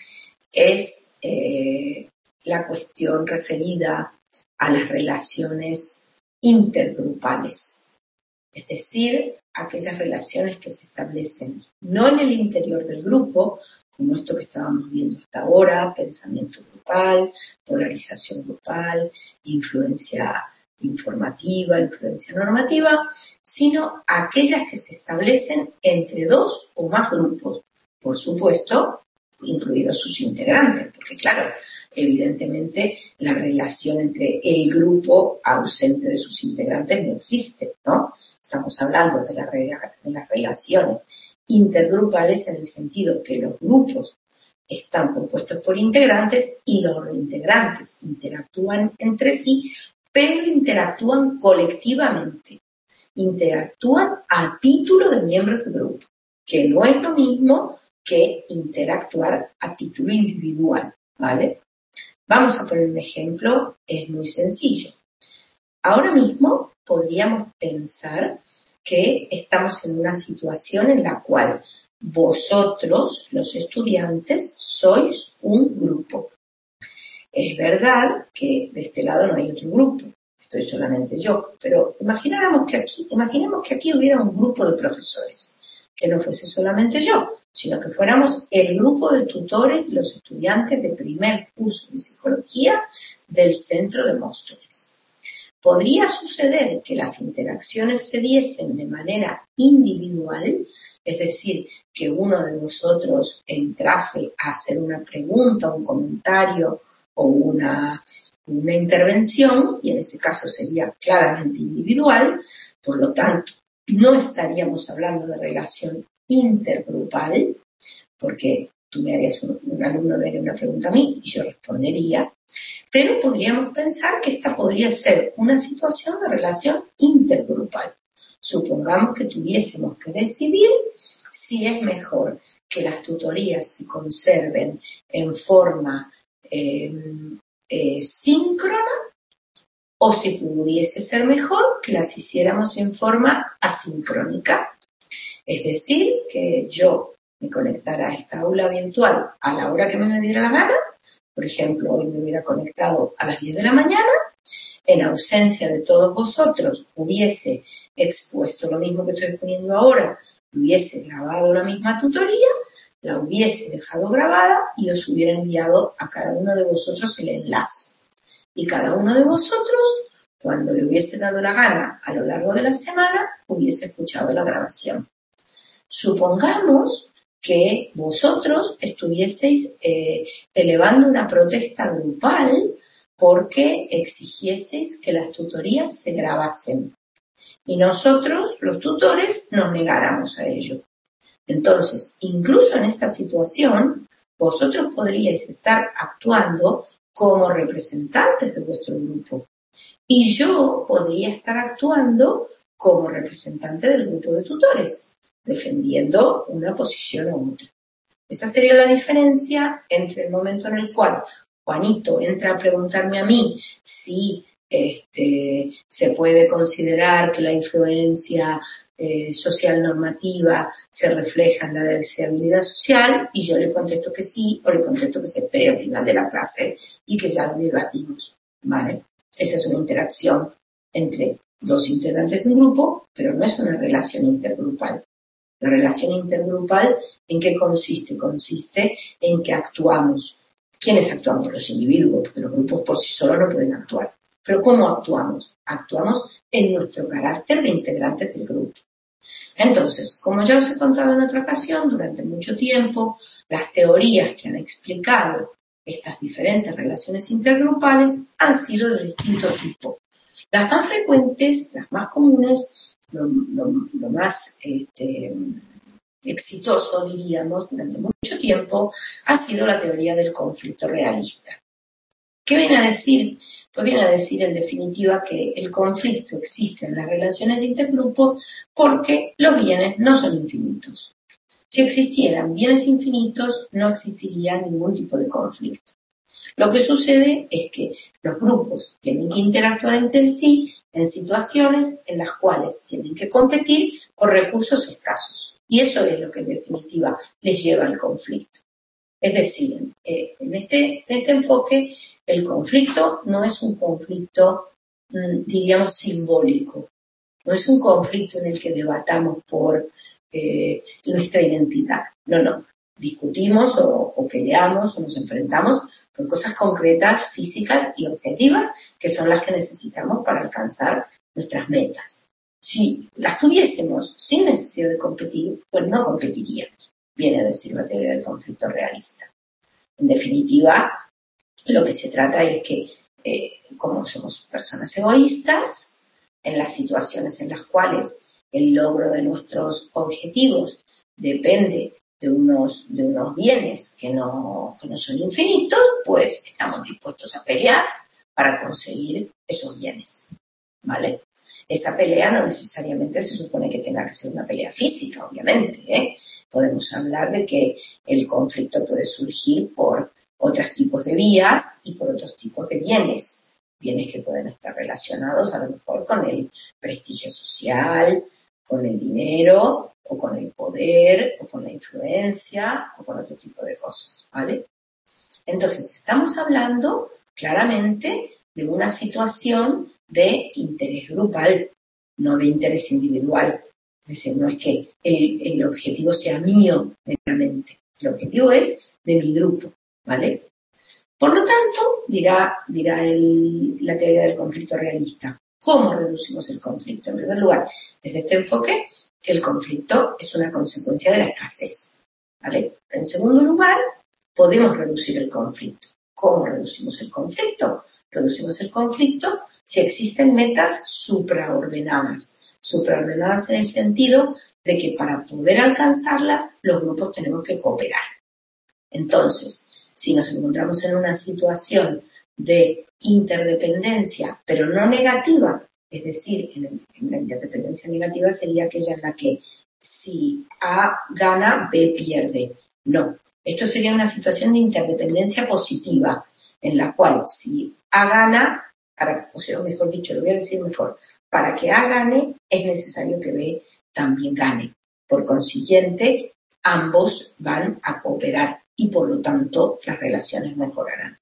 es eh, la cuestión referida a las relaciones intergrupales, es decir, aquellas relaciones que se establecen no en el interior del grupo, como esto que estábamos viendo hasta ahora, pensamiento grupal, polarización grupal, influencia informativa, influencia normativa, sino aquellas que se establecen entre dos o más grupos, por supuesto, incluidos sus integrantes, porque claro, evidentemente la relación entre el grupo ausente de sus integrantes no existe, ¿no? Estamos hablando de, la, de las relaciones intergrupales en el sentido que los grupos están compuestos por integrantes y los integrantes interactúan entre sí, pero interactúan colectivamente, interactúan a título de miembros del grupo, que no es lo mismo que interactuar a título individual, ¿vale? Vamos a poner un ejemplo, es muy sencillo. Ahora mismo podríamos pensar que estamos en una situación en la cual vosotros, los estudiantes, sois un grupo. Es verdad que de este lado no hay otro grupo, estoy solamente yo, pero imagináramos que aquí, imaginemos que aquí hubiera un grupo de profesores, que no fuese solamente yo, sino que fuéramos el grupo de tutores de los estudiantes de primer curso de psicología del centro de Móstoles. Podría suceder que las interacciones se diesen de manera individual, es decir, que uno de vosotros entrase a hacer una pregunta, un comentario o una, una intervención, y en ese caso sería claramente individual, por lo tanto, no estaríamos hablando de relación intergrupal, porque tú me harías, un, un alumno me haría una pregunta a mí y yo respondería, pero podríamos pensar que esta podría ser una situación de relación intergrupal. Supongamos que tuviésemos que decidir si es mejor que las tutorías se conserven en forma eh, eh, síncrona o si pudiese ser mejor que las hiciéramos en forma asincrónica. Es decir, que yo me conectara a esta aula virtual a la hora que me diera la gana. Por ejemplo, hoy me hubiera conectado a las diez de la mañana, en ausencia de todos vosotros hubiese expuesto lo mismo que estoy exponiendo ahora, hubiese grabado la misma tutoría, la hubiese dejado grabada y os hubiera enviado a cada uno de vosotros el enlace. Y cada uno de vosotros, cuando le hubiese dado la gana a lo largo de la semana, hubiese escuchado la grabación. Supongamos que vosotros estuvieseis eh, elevando una protesta grupal porque exigieseis que las tutorías se grabasen y nosotros, los tutores, nos negáramos a ello. Entonces, incluso en esta situación, vosotros podríais estar actuando como representantes de vuestro grupo y yo podría estar actuando como representante del grupo de tutores, defendiendo una posición u otra. Esa sería la diferencia entre el momento en el cual Juanito entra a preguntarme a mí si este, se puede considerar que la influencia eh, social normativa se refleja en la deseabilidad social y yo le contesto que sí o le contesto que se espere al final de la clase y que ya lo debatimos, ¿vale? Esa es una interacción entre dos integrantes de un grupo, pero no es una relación intergrupal. La relación intergrupal, ¿en qué consiste? Consiste en que actuamos. ¿Quiénes actuamos? Los individuos, porque los grupos por sí solos no pueden actuar. ¿Pero cómo actuamos? Actuamos en nuestro carácter de integrantes del grupo. Entonces, como ya os he contado en otra ocasión, durante mucho tiempo, las teorías que han explicado estas diferentes relaciones intergrupales han sido de distinto tipo. Las más frecuentes, las más comunes, lo, lo, lo más este, exitoso, diríamos, durante mucho tiempo, ha sido la teoría del conflicto realista. ¿Qué viene a decir? Pues viene a decir, en definitiva, que el conflicto existe en las relaciones de intergrupo porque los bienes no son infinitos. Si existieran bienes infinitos, no existiría ningún tipo de conflicto. Lo que sucede es que los grupos tienen que interactuar entre sí en situaciones en las cuales tienen que competir por recursos escasos. Y eso es lo que en definitiva les lleva al conflicto. Es decir, eh, en, este, en este enfoque, el conflicto no es un conflicto, mmm, diríamos, simbólico. No es un conflicto en el que debatamos por eh, nuestra identidad. No, no. Discutimos o, o peleamos o nos enfrentamos por cosas concretas, físicas y objetivas, que son las que necesitamos para alcanzar nuestras metas. Si las tuviésemos sin necesidad de competir, pues no competiríamos. Viene a decir la teoría del conflicto realista. En definitiva, lo que se trata es que, eh, como somos personas egoístas, en las situaciones en las cuales el logro de nuestros objetivos depende de unos, de unos bienes que no, que no son infinitos, pues estamos dispuestos a pelear para conseguir esos bienes, ¿vale? Esa pelea no necesariamente se supone que tenga que ser una pelea física, obviamente, ¿eh? Podemos hablar de que el conflicto puede surgir por otros tipos de vías y por otros tipos de bienes. Bienes que pueden estar relacionados a lo mejor con el prestigio social, con el dinero, o con el poder, o con la influencia, o con otro tipo de cosas, ¿vale? Entonces, estamos hablando claramente de una situación de interés grupal, no de interés individual. Es decir, no es que el, el objetivo sea mío meramente, el objetivo es de mi grupo, ¿vale? Por lo tanto, dirá, dirá el, la teoría del conflicto realista, ¿cómo reducimos el conflicto? En primer lugar, desde este enfoque, el conflicto es una consecuencia de la escasez, ¿vale? Pero en segundo lugar, podemos reducir el conflicto. ¿Cómo reducimos el conflicto? Reducimos el conflicto si existen metas supraordenadas. Supraordenadas en el sentido de que para poder alcanzarlas, los grupos tenemos que cooperar. Entonces, si nos encontramos en una situación de interdependencia, pero no negativa, es decir, en, en la interdependencia negativa sería aquella en la que si A gana, B pierde. No, esto sería una situación de interdependencia positiva, en la cual si A gana, para, o sea, mejor dicho, lo voy a decir mejor, para que A gane es necesario que B también gane. Por consiguiente, ambos van a cooperar y por lo tanto las relaciones mejorarán.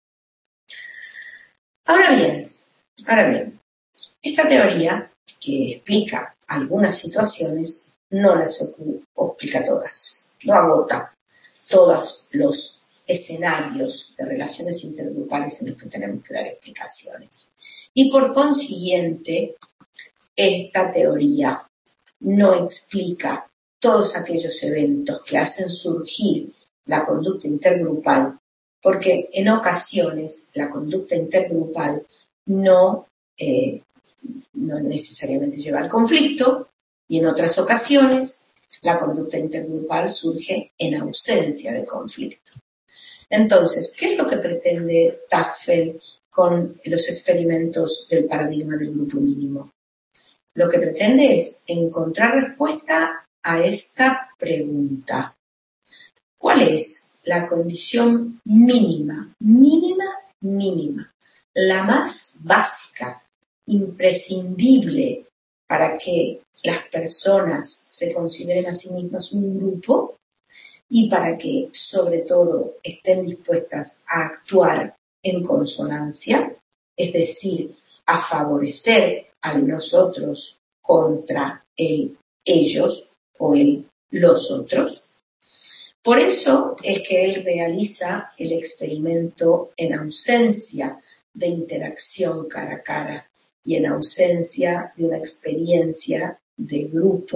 Ahora bien, ahora bien, esta teoría que explica algunas situaciones no las explica todas, no agota todos los escenarios de relaciones intergrupales en los que tenemos que dar explicaciones. Y por consiguiente, esta teoría no explica todos aquellos eventos que hacen surgir la conducta intergrupal, porque en ocasiones la conducta intergrupal no, eh, no necesariamente lleva al conflicto, y en otras ocasiones la conducta intergrupal surge en ausencia de conflicto. Entonces, ¿qué es lo que pretende Tagfeld con los experimentos del paradigma del grupo mínimo? Lo que pretende es encontrar respuesta a esta pregunta. ¿Cuál es la condición mínima, mínima, mínima, la más básica, imprescindible para que las personas se consideren a sí mismas un grupo y para que, sobre todo, estén dispuestas a actuar en consonancia, es decir, a favorecer al nosotros contra el ellos o el los otros? Por eso es que él realiza el experimento en ausencia de interacción cara a cara y en ausencia de una experiencia de grupo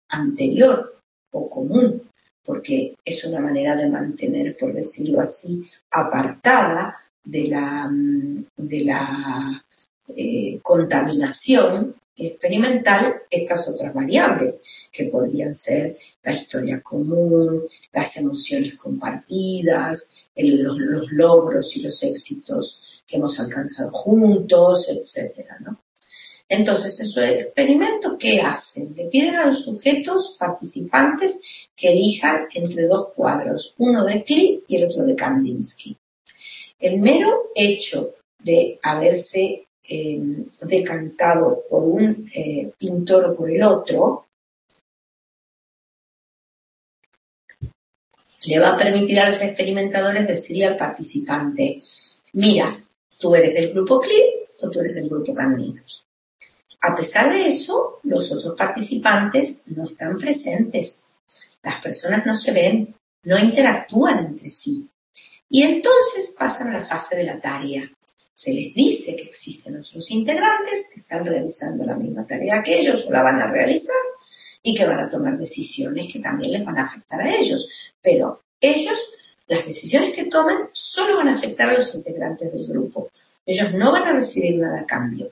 anterior o común, porque es una manera de mantener, por decirlo así, apartada de la, de la eh, contaminación experimental estas otras variables, que podrían ser la historia común, las emociones compartidas, el, los, los logros y los éxitos que hemos alcanzado juntos, etcétera, ¿no? Entonces, en su experimento, ¿qué hacen? Le piden a los sujetos participantes que elijan entre dos cuadros, uno de Klee y el otro de Kandinsky. El mero hecho de haberse eh, decantado por un eh, pintor o por el otro le va a permitir a los experimentadores decirle al participante: mira, tú eres del grupo Klee o tú eres del grupo Kandinsky. A pesar de eso, los otros participantes no están presentes. Las personas no se ven, no interactúan entre sí. Y entonces pasan a la fase de la tarea. Se les dice que existen otros integrantes que están realizando la misma tarea que ellos o la van a realizar y que van a tomar decisiones que también les van a afectar a ellos. Pero ellos, las decisiones que toman, solo van a afectar a los integrantes del grupo. Ellos no van a recibir nada a cambio.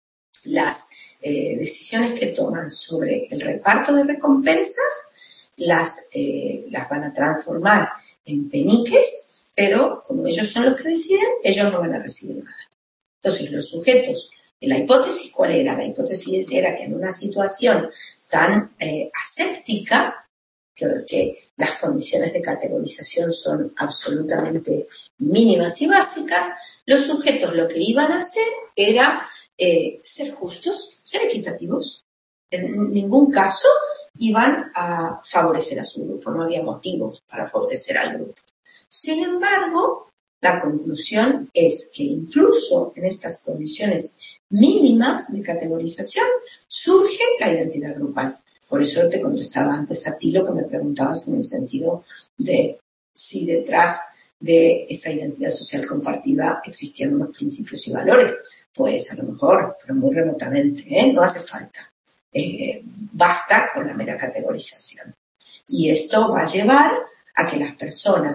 Las eh, decisiones que toman sobre el reparto de recompensas las, eh, las van a transformar en peniques, pero como ellos son los que deciden, ellos no van a recibir nada. Entonces, los sujetos de la hipótesis, ¿cuál era? La hipótesis era que en una situación tan eh, aséptica, que, que las condiciones de categorización son absolutamente mínimas y básicas, los sujetos lo que iban a hacer era Eh, ser justos, ser equitativos. En ningún caso iban a favorecer a su grupo, no había motivos para favorecer al grupo. Sin embargo, la conclusión es que incluso en estas condiciones mínimas de categorización surge la identidad grupal. Por eso te contestaba antes a ti lo que me preguntabas en el sentido de si detrás de esa identidad social compartida existían unos principios y valores. Pues a lo mejor, pero muy remotamente, ¿eh? No hace falta. Eh, basta con la mera categorización. Y esto va a llevar a que las personas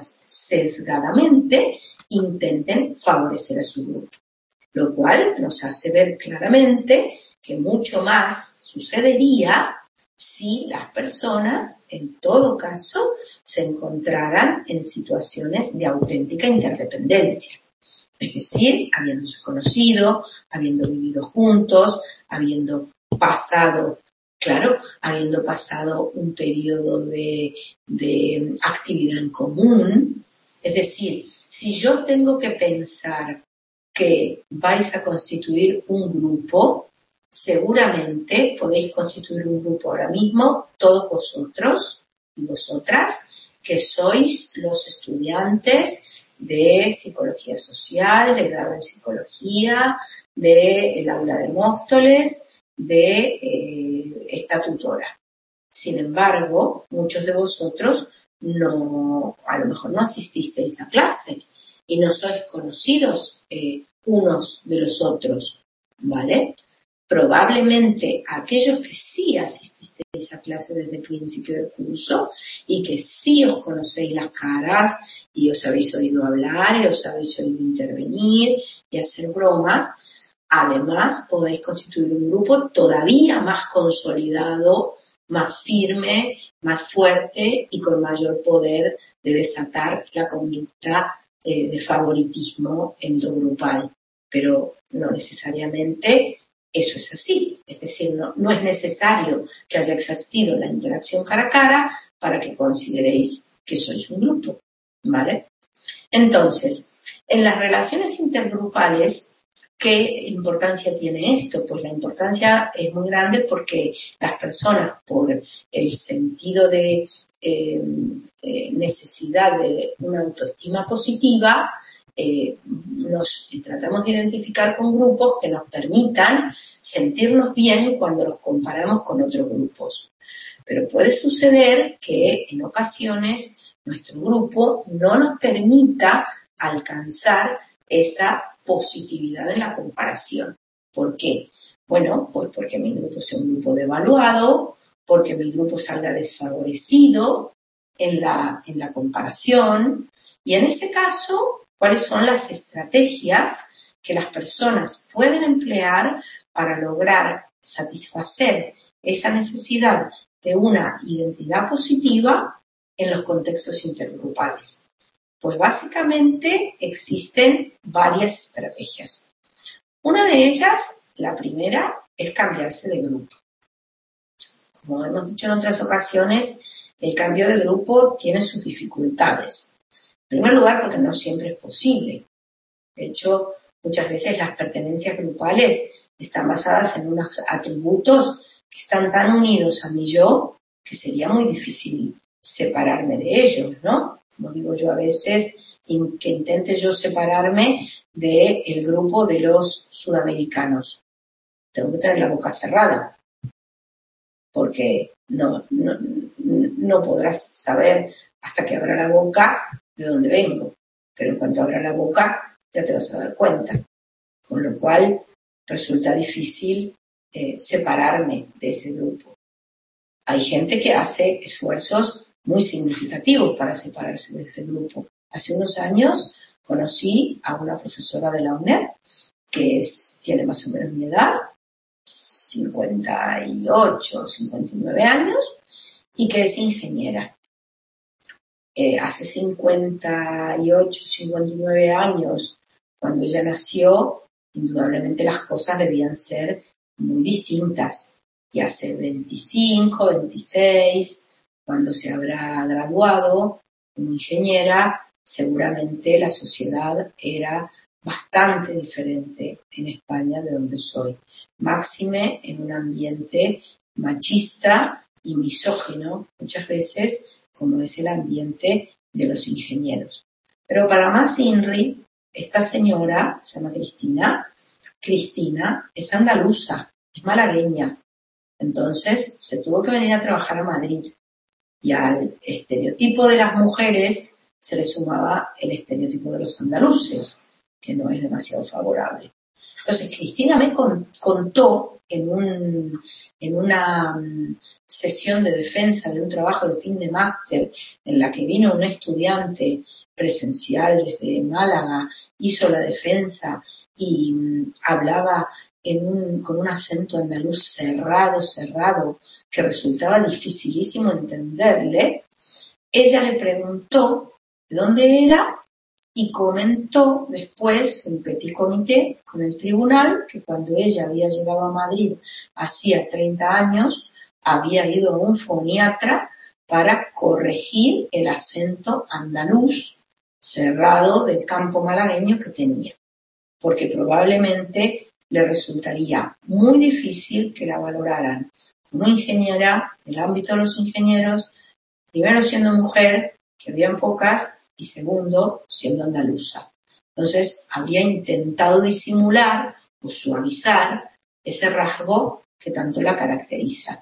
sesgadamente intenten favorecer a su grupo, lo cual nos hace ver claramente que mucho más sucedería si las personas, en todo caso, se encontraran en situaciones de auténtica interdependencia. Es decir, habiéndose conocido, habiendo vivido juntos, habiendo pasado, claro, habiendo pasado un periodo de, de actividad en común. Es decir, si yo tengo que pensar que vais a constituir un grupo, seguramente podéis constituir un grupo ahora mismo, todos vosotros y vosotras, que sois los estudiantes de psicología social, de grado en psicología, del aula de Móstoles, de eh, esta tutora. Sin embargo, muchos de vosotros no, a lo mejor no asististeis a clase y no sois conocidos eh, unos de los otros, ¿vale? Probablemente aquellos que sí asististeis a clase desde el principio del curso y que sí os conocéis las caras y os habéis oído hablar y os habéis oído intervenir y hacer bromas, además podéis constituir un grupo todavía más consolidado, más firme, más fuerte y con mayor poder de desatar la conducta eh, de favoritismo endogrupal. Pero no necesariamente eso es así, es decir, no, no es necesario que haya existido la interacción cara a cara para que consideréis que sois un grupo, ¿vale? Entonces, en las relaciones intergrupales, ¿qué importancia tiene esto? Pues la importancia es muy grande porque las personas, por el sentido de eh, eh, necesidad de una autoestima positiva, Eh, nos tratamos de identificar con grupos que nos permitan sentirnos bien cuando los comparamos con otros grupos. Pero puede suceder que en ocasiones nuestro grupo no nos permita alcanzar esa positividad de la comparación. ¿Por qué? Bueno, pues porque mi grupo es un grupo devaluado, porque mi grupo salga desfavorecido en la, en la comparación. Y en ese caso, ¿cuáles son las estrategias que las personas pueden emplear para lograr satisfacer esa necesidad de una identidad positiva en los contextos intergrupales? Pues básicamente existen varias estrategias. Una de ellas, la primera, es cambiarse de grupo. Como hemos dicho en otras ocasiones, el cambio de grupo tiene sus dificultades. En primer lugar, porque no siempre es posible. De hecho, muchas veces las pertenencias grupales están basadas en unos atributos que están tan unidos a mi yo que sería muy difícil separarme de ellos, ¿no? Como digo yo a veces, que intente yo separarme del grupo de los sudamericanos. Tengo que tener la boca cerrada, porque no, no, no podrás saber hasta que abra la boca de dónde vengo, pero en cuanto abra la boca ya te vas a dar cuenta, con lo cual resulta difícil eh, separarme de ese grupo. Hay gente que hace esfuerzos muy significativos para separarse de ese grupo. Hace unos años conocí a una profesora de la UNED que es, tiene más o menos mi edad, cincuenta y ocho, cincuenta y nueve años, y que es ingeniera. Eh, hace cincuenta y ocho, cincuenta y nueve años, cuando ella nació, indudablemente las cosas debían ser muy distintas. Y hace veinticinco, veintiséis, cuando se habrá graduado como ingeniera, seguramente la sociedad era bastante diferente en España de donde soy. Máxime en un ambiente machista y misógino, muchas veces, como es el ambiente de los ingenieros. Pero para más INRI, esta señora, se llama Cristina, Cristina es andaluza, es malagueña. Entonces se tuvo que venir a trabajar a Madrid. Y al estereotipo de las mujeres se le sumaba el estereotipo de los andaluces, que no es demasiado favorable. Entonces Cristina me contó en, un, en una sesión de defensa de un trabajo de fin de máster en la que vino un estudiante presencial desde Málaga, hizo la defensa y um, hablaba en un, con un acento andaluz cerrado, cerrado, que resultaba dificilísimo entenderle. Ella le preguntó de dónde era y comentó después en petit comité con el tribunal que cuando ella había llegado a Madrid hacía treinta años, había ido a un foniatra para corregir el acento andaluz cerrado del campo malagueño que tenía, porque probablemente le resultaría muy difícil que la valoraran como ingeniera en el ámbito de los ingenieros, primero siendo mujer, que habían pocas, y segundo, siendo andaluza. Entonces, habría intentado disimular o suavizar ese rasgo que tanto la caracteriza.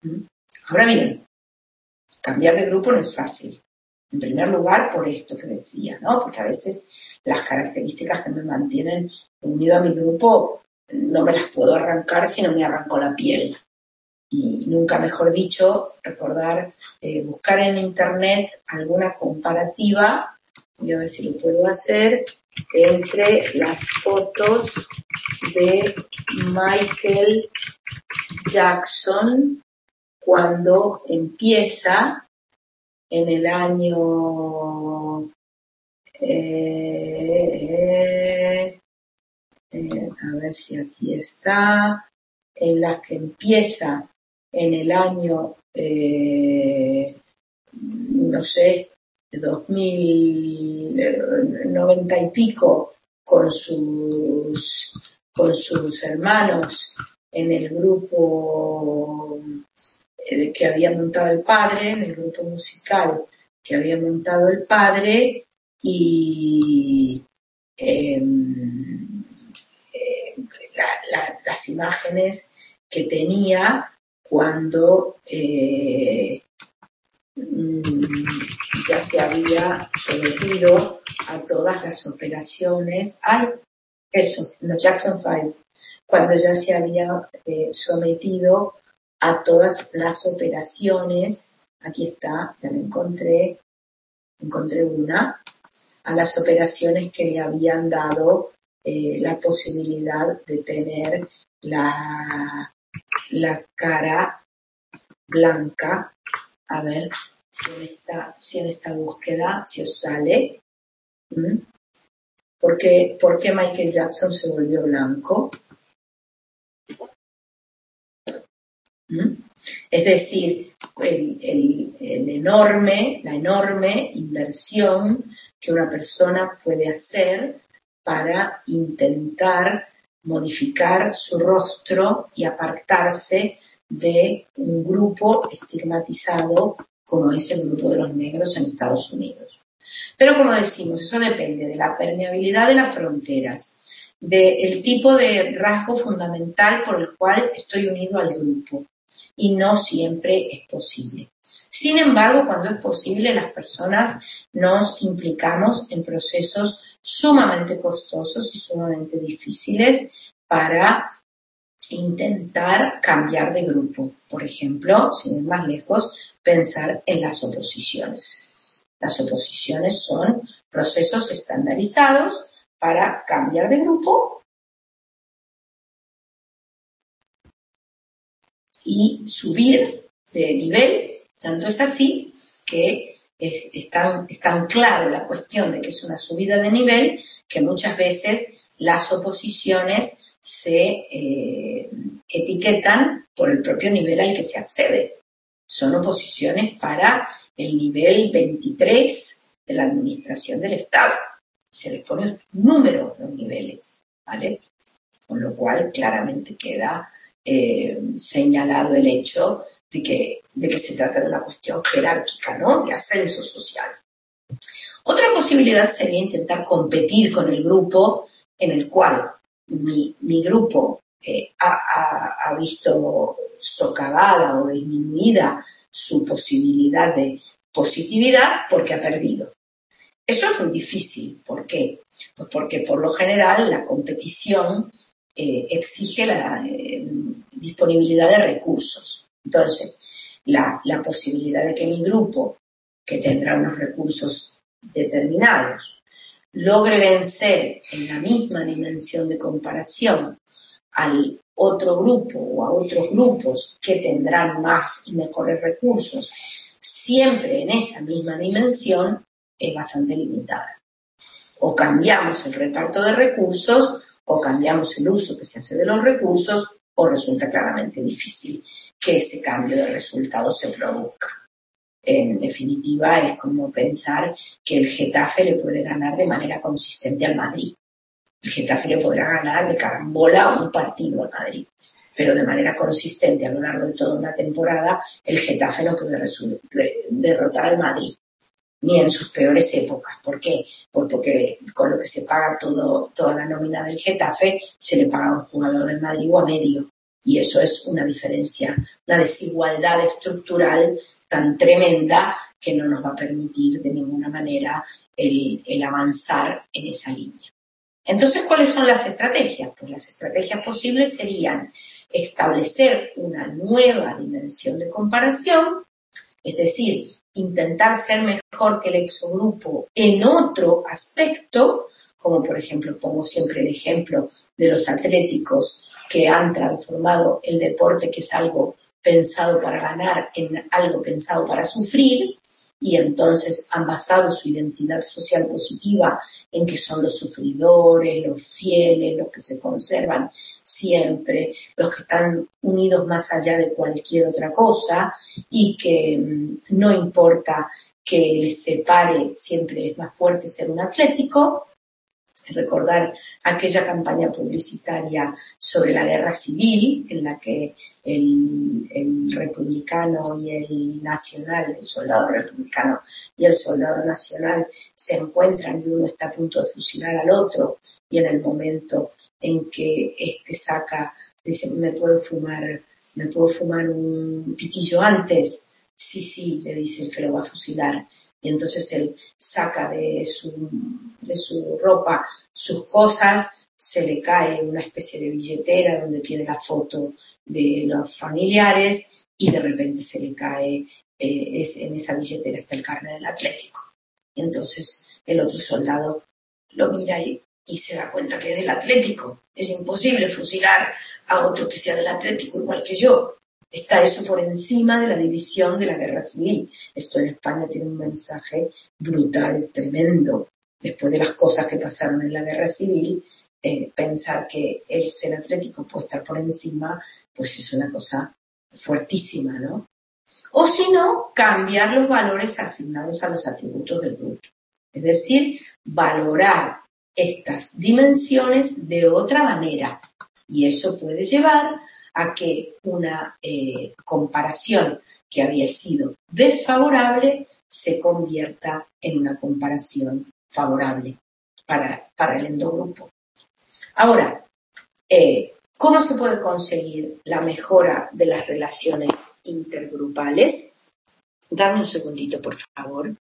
Ahora bien, cambiar de grupo no es fácil. En primer lugar, por esto que decía, ¿no? Porque a veces las características que me mantienen unido a mi grupo no me las puedo arrancar si no me arranco la piel. Y nunca mejor dicho, recordar, eh, buscar en internet alguna comparativa, voy a ver si lo puedo hacer, entre las fotos de Michael Jackson cuando empieza en el año eh, eh, a ver si aquí está, en las que empieza en el año, eh, no sé, dos mil noventa y pico, con sus, con sus hermanos en el grupo eh, que había montado el padre, en el grupo musical que había montado el padre, y eh, eh, la, la, las imágenes que tenía cuando eh, ya se había sometido a todas las operaciones, ay, eso, no, Jackson cinco, cuando ya se había eh, sometido a todas las operaciones, aquí está, ya la encontré, encontré una, a las operaciones que le habían dado eh, la posibilidad de tener la, la cara blanca. A ver si en esta, si en esta búsqueda, si os sale. ¿Mm? ¿Por qué, ¿Por qué Michael Jackson se volvió blanco? ¿Mm? Es decir, el, el, el enorme, la enorme inversión que una persona puede hacer para intentar modificar su rostro y apartarse de un grupo estigmatizado como es el grupo de los negros en Estados Unidos. Pero como decimos, eso depende de la permeabilidad de las fronteras, del tipo de rasgo fundamental por el cual estoy unido al grupo. Y no siempre es posible. Sin embargo, cuando es posible, las personas nos implicamos en procesos sumamente costosos y sumamente difíciles para intentar cambiar de grupo. Por ejemplo, sin ir más lejos, pensar en las oposiciones. Las oposiciones son procesos estandarizados para cambiar de grupo y subir de nivel. Tanto es así que es, es, tan, es tan claro la cuestión de que es una subida de nivel que muchas veces las oposiciones se eh, etiquetan por el propio nivel al que se accede. Son oposiciones para el nivel veintitrés de la administración del Estado. Se les pone un número los niveles, ¿vale? Con lo cual claramente queda eh, señalado el hecho de que, de que se trata de una cuestión jerárquica, ¿no? De ascenso social. Otra posibilidad sería intentar competir con el grupo en el cual mi, mi grupo eh, ha, ha, ha visto socavada o disminuida su posibilidad de positividad porque ha perdido. Eso es muy difícil. ¿Por qué? Pues porque por lo general la competición eh, exige la eh, disponibilidad de recursos. Entonces, la, la posibilidad de que mi grupo, que tendrá unos recursos determinados, logre vencer en la misma dimensión de comparación al otro grupo o a otros grupos que tendrán más y mejores recursos, siempre en esa misma dimensión, es bastante limitada. O cambiamos el reparto de recursos o cambiamos el uso que se hace de los recursos o resulta claramente difícil que ese cambio de resultado se produzca. En definitiva, es como pensar que el Getafe le puede ganar de manera consistente al Madrid. El Getafe le podrá ganar de carambola un partido al Madrid, pero de manera consistente a lo largo de toda una temporada, el Getafe no puede derrotar al Madrid, ni en sus peores épocas. ¿Por qué? Pues porque con lo que se paga todo, toda la nómina del Getafe, se le paga a un jugador del Madrid o a medio. Y eso es una diferencia, una desigualdad estructural tan tremenda que no nos va a permitir de ninguna manera el, el avanzar en esa línea. Entonces, ¿cuáles son las estrategias? Pues las estrategias posibles serían establecer una nueva dimensión de comparación, es decir, intentar ser mejor que el exogrupo en otro aspecto, como por ejemplo, pongo siempre el ejemplo de los atléticos que han transformado el deporte, que es algo pensado para ganar, en algo pensado para sufrir, y entonces han basado su identidad social positiva en que son los sufridores, los fieles, los que se conservan siempre, los que están unidos más allá de cualquier otra cosa y que mmm, no importa que les separe, siempre es más fuerte ser un atlético. Recordar aquella campaña publicitaria sobre la guerra civil en la que el, el republicano y el nacional, el soldado republicano y el soldado nacional se encuentran y uno está a punto de fusilar al otro y en el momento en que este saca, dice, me puedo fumar, me puedo fumar un pitillo antes, sí, sí, le dice el que lo va a fusilar. Y entonces él saca de su, de su ropa sus cosas, se le cae una especie de billetera donde tiene la foto de los familiares y de repente se le cae, eh, es, en esa billetera está el carnet del Atlético. Y entonces el otro soldado lo mira y, y se da cuenta que es del Atlético. Es imposible fusilar a otro que sea del Atlético igual que yo. Está eso por encima de la división de la guerra civil. Esto en España tiene un mensaje brutal, tremendo. Después de las cosas que pasaron en la guerra civil, eh, pensar que el ser atlético puede estar por encima, pues es una cosa fuertísima, ¿no? O si no, cambiar los valores asignados a los atributos del grupo. Es decir, valorar estas dimensiones de otra manera. Y eso puede llevar a que una eh, comparación que había sido desfavorable se convierta en una comparación favorable para, para el endogrupo. Ahora, eh, ¿cómo se puede conseguir la mejora de las relaciones intergrupales? Dame un segundito, por favor.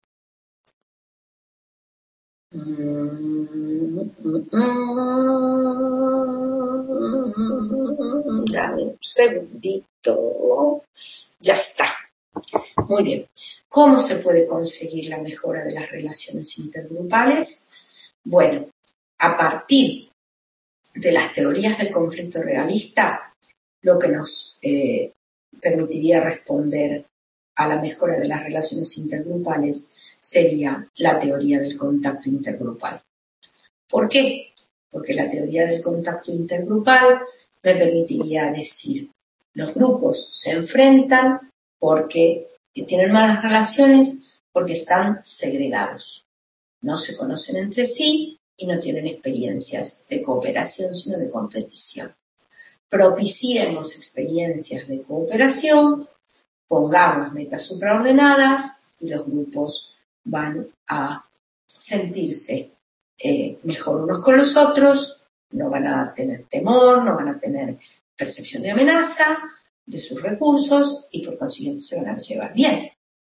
Dame un segundito. Ya está. Muy bien. ¿Cómo se puede conseguir la mejora de las relaciones intergrupales? Bueno, a partir de las teorías del conflicto realista, lo que nos eh, permitiría responder a la mejora de las relaciones intergrupales sería la teoría del contacto intergrupal. ¿Por qué? Porque la teoría del contacto intergrupal me permitiría decir, los grupos se enfrentan porque tienen malas relaciones, porque están segregados. No se conocen entre sí y no tienen experiencias de cooperación, sino de competición. Propiciemos experiencias de cooperación, pongamos metas supraordenadas y los grupos van a sentirse eh, mejor unos con los otros, no van a tener temor, no van a tener percepción de amenaza de sus recursos y por consiguiente se van a llevar bien.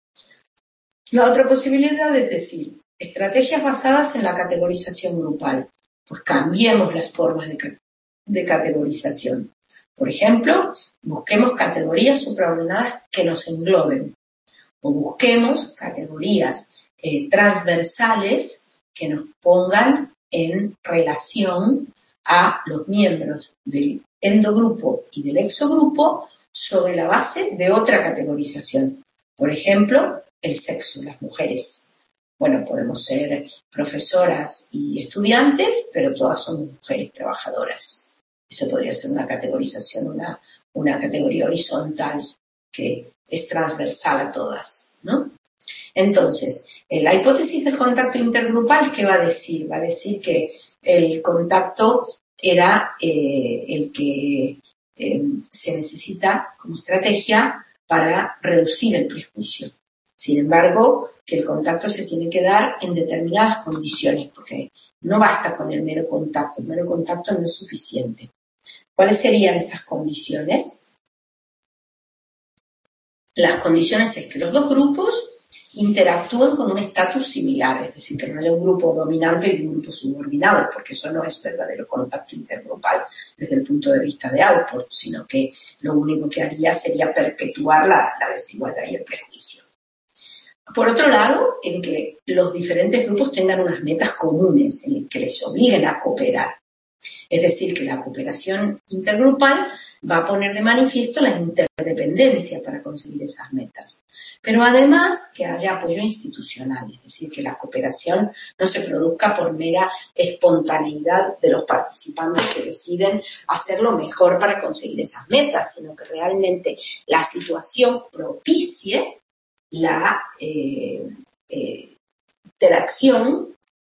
La otra posibilidad es decir, estrategias basadas en la categorización grupal. Pues cambiemos las formas de, de categorización. Por ejemplo, busquemos categorías supraordenadas que nos engloben. O busquemos categorías eh, transversales que nos pongan en relación a los miembros del endogrupo y del exogrupo sobre la base de otra categorización. Por ejemplo, el sexo, las mujeres. Bueno, podemos ser profesoras y estudiantes, pero todas somos mujeres trabajadoras. Eso podría ser una categorización, una, una categoría horizontal que es transversal a todas, ¿no? Entonces, la hipótesis del contacto intergrupal, ¿qué va a decir? Va a decir que el contacto era eh, el que eh, se necesita como estrategia para reducir el prejuicio. Sin embargo, que el contacto se tiene que dar en determinadas condiciones, porque no basta con el mero contacto, el mero contacto no es suficiente. ¿Cuáles serían esas condiciones? Las condiciones es que los dos grupos interactúen con un estatus similar, es decir, que no haya un grupo dominante y un grupo subordinado, porque eso no es verdadero contacto intergrupal desde el punto de vista de Allport, sino que lo único que haría sería perpetuar la, la desigualdad y el prejuicio. Por otro lado, en que los diferentes grupos tengan unas metas comunes, en que les obliguen a cooperar. Es decir, que la cooperación intergrupal va a poner de manifiesto la interdependencia para conseguir esas metas. Pero además que haya apoyo institucional, es decir, que la cooperación no se produzca por mera espontaneidad de los participantes que deciden hacerlo mejor para conseguir esas metas, sino que realmente la situación propicie la eh, eh, interacción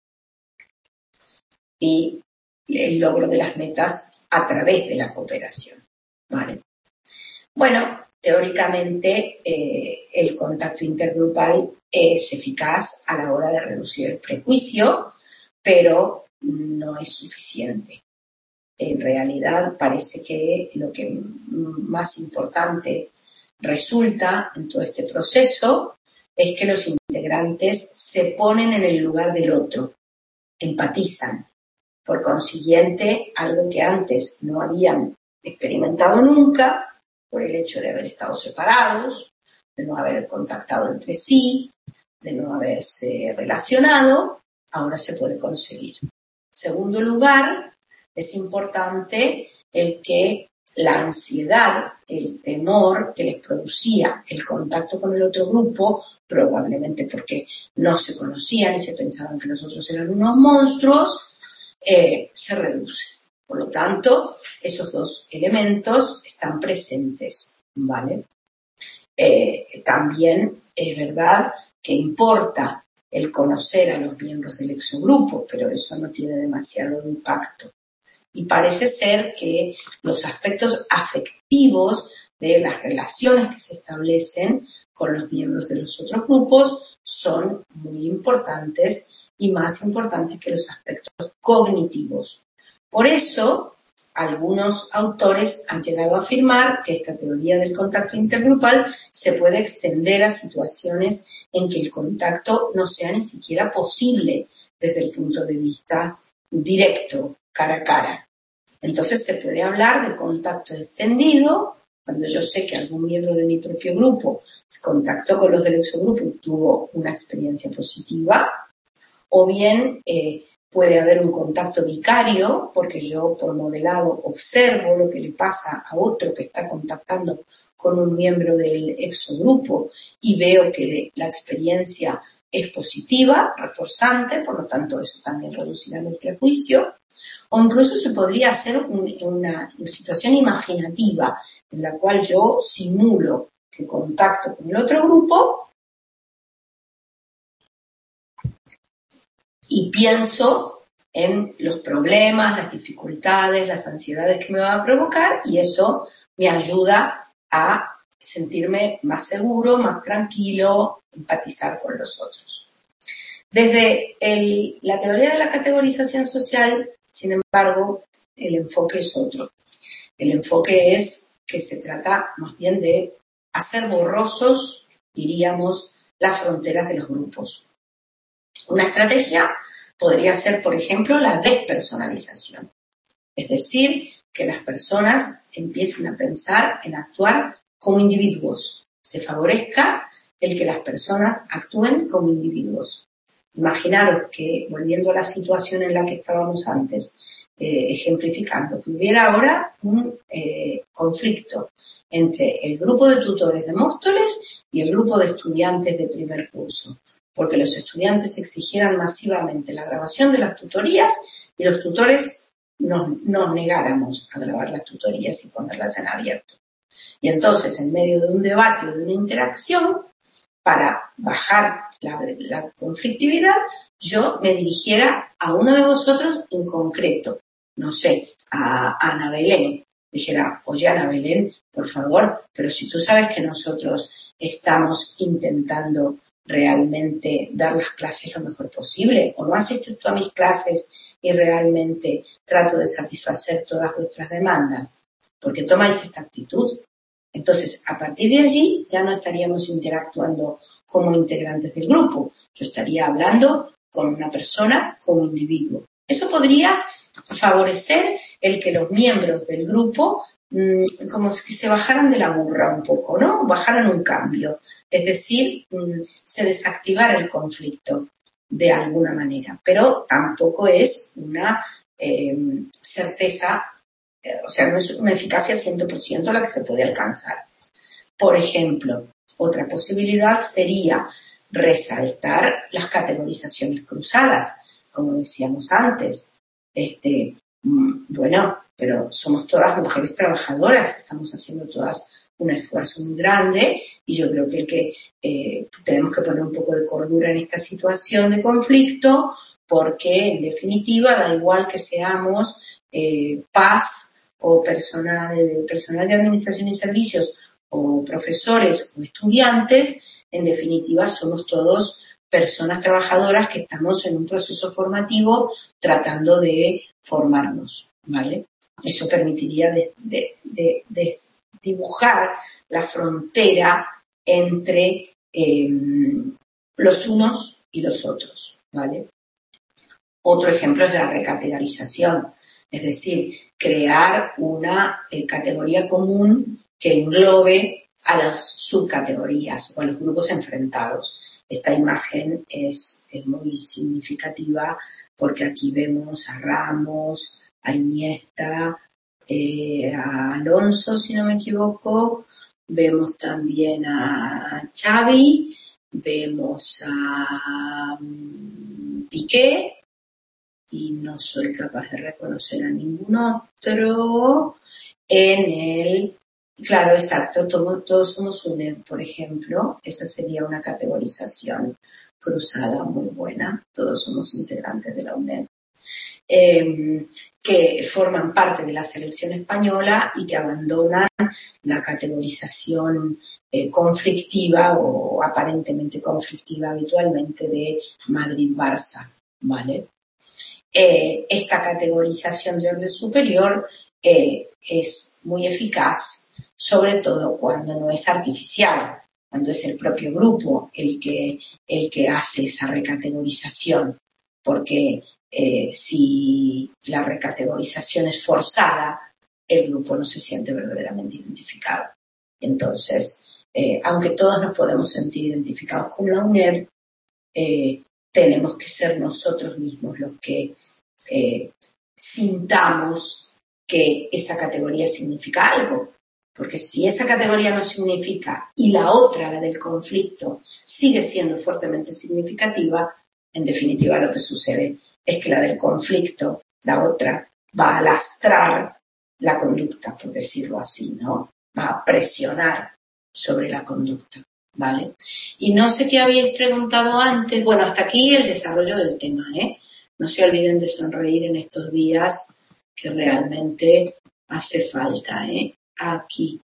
y el logro de las metas a través de la cooperación. ¿Vale? Bueno, teóricamente eh, el contacto intergrupal es eficaz a la hora de reducir el prejuicio, pero no es suficiente. En realidad parece que lo que más importante resulta en todo este proceso es que los integrantes se ponen en el lugar del otro, empatizan, Por consiguiente, algo que antes no habían experimentado nunca, por el hecho de haber estado separados, de no haber contactado entre sí, de no haberse relacionado, ahora se puede conseguir. En segundo lugar, es importante el que la ansiedad, el temor que les producía el contacto con el otro grupo, probablemente porque no se conocían y se pensaban que los otros eran unos monstruos, eh, se reduce. Por lo tanto, esos dos elementos están presentes, ¿vale? Eh, también es verdad que importa el conocer a los miembros del exogrupo, pero eso no tiene demasiado impacto. Y parece ser que los aspectos afectivos de las relaciones que se establecen con los miembros de los otros grupos son muy importantes y más importantes que los aspectos cognitivos. Por eso, algunos autores han llegado a afirmar que esta teoría del contacto intergrupal se puede extender a situaciones en que el contacto no sea ni siquiera posible desde el punto de vista directo, cara a cara. Entonces se puede hablar de contacto extendido, cuando yo sé que algún miembro de mi propio grupo se contactó con los del exogrupo y tuvo una experiencia positiva, o bien eh, puede haber un contacto vicario, porque yo por modelado observo lo que le pasa a otro que está contactando con un miembro del exogrupo y veo que le, la experiencia es positiva, reforzante, por lo tanto eso también reducirá el prejuicio. O incluso se podría hacer un, una, una situación imaginativa en la cual yo simulo que contacto con el otro grupo y pienso en los problemas, las dificultades, las ansiedades que me va a provocar y eso me ayuda a sentirme más seguro, más tranquilo, empatizar con los otros. Desde el, la teoría de la categorización social, sin embargo, el enfoque es otro. El enfoque es que se trata más bien de hacer borrosos, diríamos, las fronteras de los grupos. Una estrategia podría ser, por ejemplo, la despersonalización. Es decir, que las personas empiecen a pensar en actuar como individuos. Se favorezca el que las personas actúen como individuos. Imaginaros que, volviendo a la situación en la que estábamos antes, eh, ejemplificando, que hubiera ahora un eh, conflicto entre el grupo de tutores de Móstoles y el grupo de estudiantes de primer curso, porque los estudiantes exigieran masivamente la grabación de las tutorías y los tutores nos, nos negáramos a grabar las tutorías y ponerlas en abierto. Y entonces, en medio de un debate o de una interacción, para bajar la, la conflictividad, yo me dirigiera a uno de vosotros en concreto, no sé, a, a Ana Belén. Dijera, oye, Ana Belén, por favor, pero si tú sabes que nosotros estamos intentando realmente dar las clases lo mejor posible, o no asistes tú a mis clases y realmente trato de satisfacer todas vuestras demandas, ¿por qué tomáis esta actitud? Entonces, a partir de allí ya no estaríamos interactuando como integrantes del grupo, yo estaría hablando con una persona como individuo. Eso podría favorecer el que los miembros del grupo mmm, como que se bajaran de la burra un poco, ¿no? Bajaran un cambio, es decir, mmm, se desactivara el conflicto de alguna manera, pero tampoco es una eh, certeza. O sea, no es una eficacia cien por ciento la que se puede alcanzar. Por ejemplo, otra posibilidad sería resaltar las categorizaciones cruzadas, como decíamos antes. Este, bueno, pero somos todas mujeres trabajadoras, estamos haciendo todas un esfuerzo muy grande y yo creo que, el que eh, tenemos que poner un poco de cordura en esta situación de conflicto porque, en definitiva, da igual que seamos eh, paz o personal, personal de administración y servicios o profesores o estudiantes, en definitiva somos todos personas trabajadoras que estamos en un proceso formativo tratando de formarnos, ¿vale? Eso permitiría de, de, de, de dibujar la frontera entre eh, los unos y los otros, ¿vale? Otro ejemplo es la recategorización, es decir, crear una eh, categoría común que englobe a las subcategorías o a los grupos enfrentados. Esta imagen es, es muy significativa porque aquí vemos a Ramos, a Iniesta, eh, a Alonso, si no me equivoco, vemos también a Xavi, vemos a um, Piqué, y no soy capaz de reconocer a ningún otro en el... Claro, exacto, todos, todos somos U N E D, por ejemplo, esa sería una categorización cruzada muy buena, todos somos integrantes de la U N E D, eh, que forman parte de la selección española y que abandonan la categorización eh, conflictiva o aparentemente conflictiva habitualmente de Madrid-Barça, ¿vale? Eh, esta categorización de orden superior eh, es muy eficaz, sobre todo cuando no es artificial, cuando es el propio grupo el que, el que hace esa recategorización, porque eh, si la recategorización es forzada, el grupo no se siente verdaderamente identificado. Entonces, eh, aunque todos nos podemos sentir identificados con la U N E D, eh, tenemos que ser nosotros mismos los que eh, sintamos que esa categoría significa algo, porque si esa categoría no significa y la otra, la del conflicto, sigue siendo fuertemente significativa, en definitiva lo que sucede es que la del conflicto, la otra, va a lastrar la conducta, por decirlo así, ¿no? Va a presionar sobre la conducta. ¿Vale? Y no sé qué habéis preguntado antes. Bueno, hasta aquí el desarrollo del tema, ¿eh? No se olviden de sonreír en estos días que realmente hace falta, ¿eh? Aquí.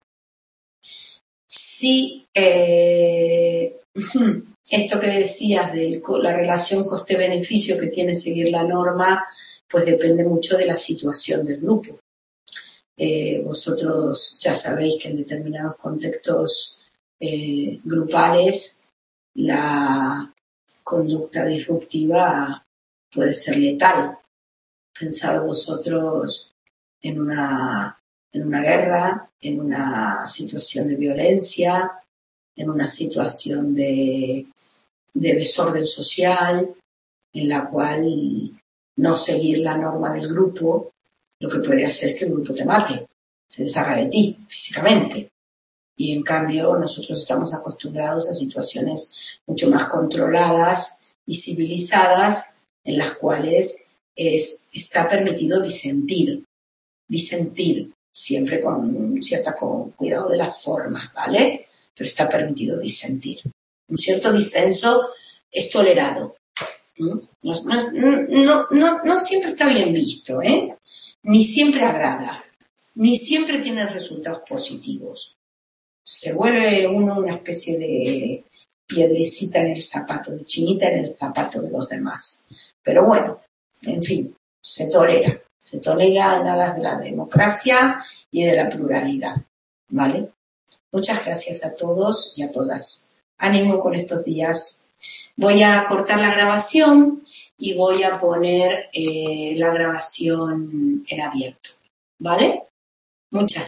Sí, eh, esto que decías de la relación coste-beneficio que tiene seguir la norma, pues depende mucho de la situación del grupo. Eh, vosotros ya sabéis que en determinados contextos Eh, grupales, la conducta disruptiva puede ser letal. Pensad vosotros en una, en una guerra, en una situación de violencia, en una situación de, de desorden social, en la cual no seguir la norma del grupo, lo que puede hacer es que el grupo te mate, se deshaga de ti físicamente. Y en cambio nosotros estamos acostumbrados a situaciones mucho más controladas y civilizadas en las cuales es, está permitido disentir, disentir, siempre con cierto con cuidado de las formas, ¿vale? Pero está permitido disentir. Un cierto disenso es tolerado. No, no, no, no, no siempre está bien visto, ¿eh? Ni siempre agrada, ni siempre tiene resultados positivos. Se vuelve uno una especie de piedrecita en el zapato, de chinita en el zapato de los demás. Pero bueno, en fin, se tolera. Se tolera en aras de la democracia y de la pluralidad, ¿vale? Muchas gracias a todos y a todas. Ánimo con estos días. Voy a cortar la grabación y voy a poner eh, la grabación en abierto, ¿vale? Muchas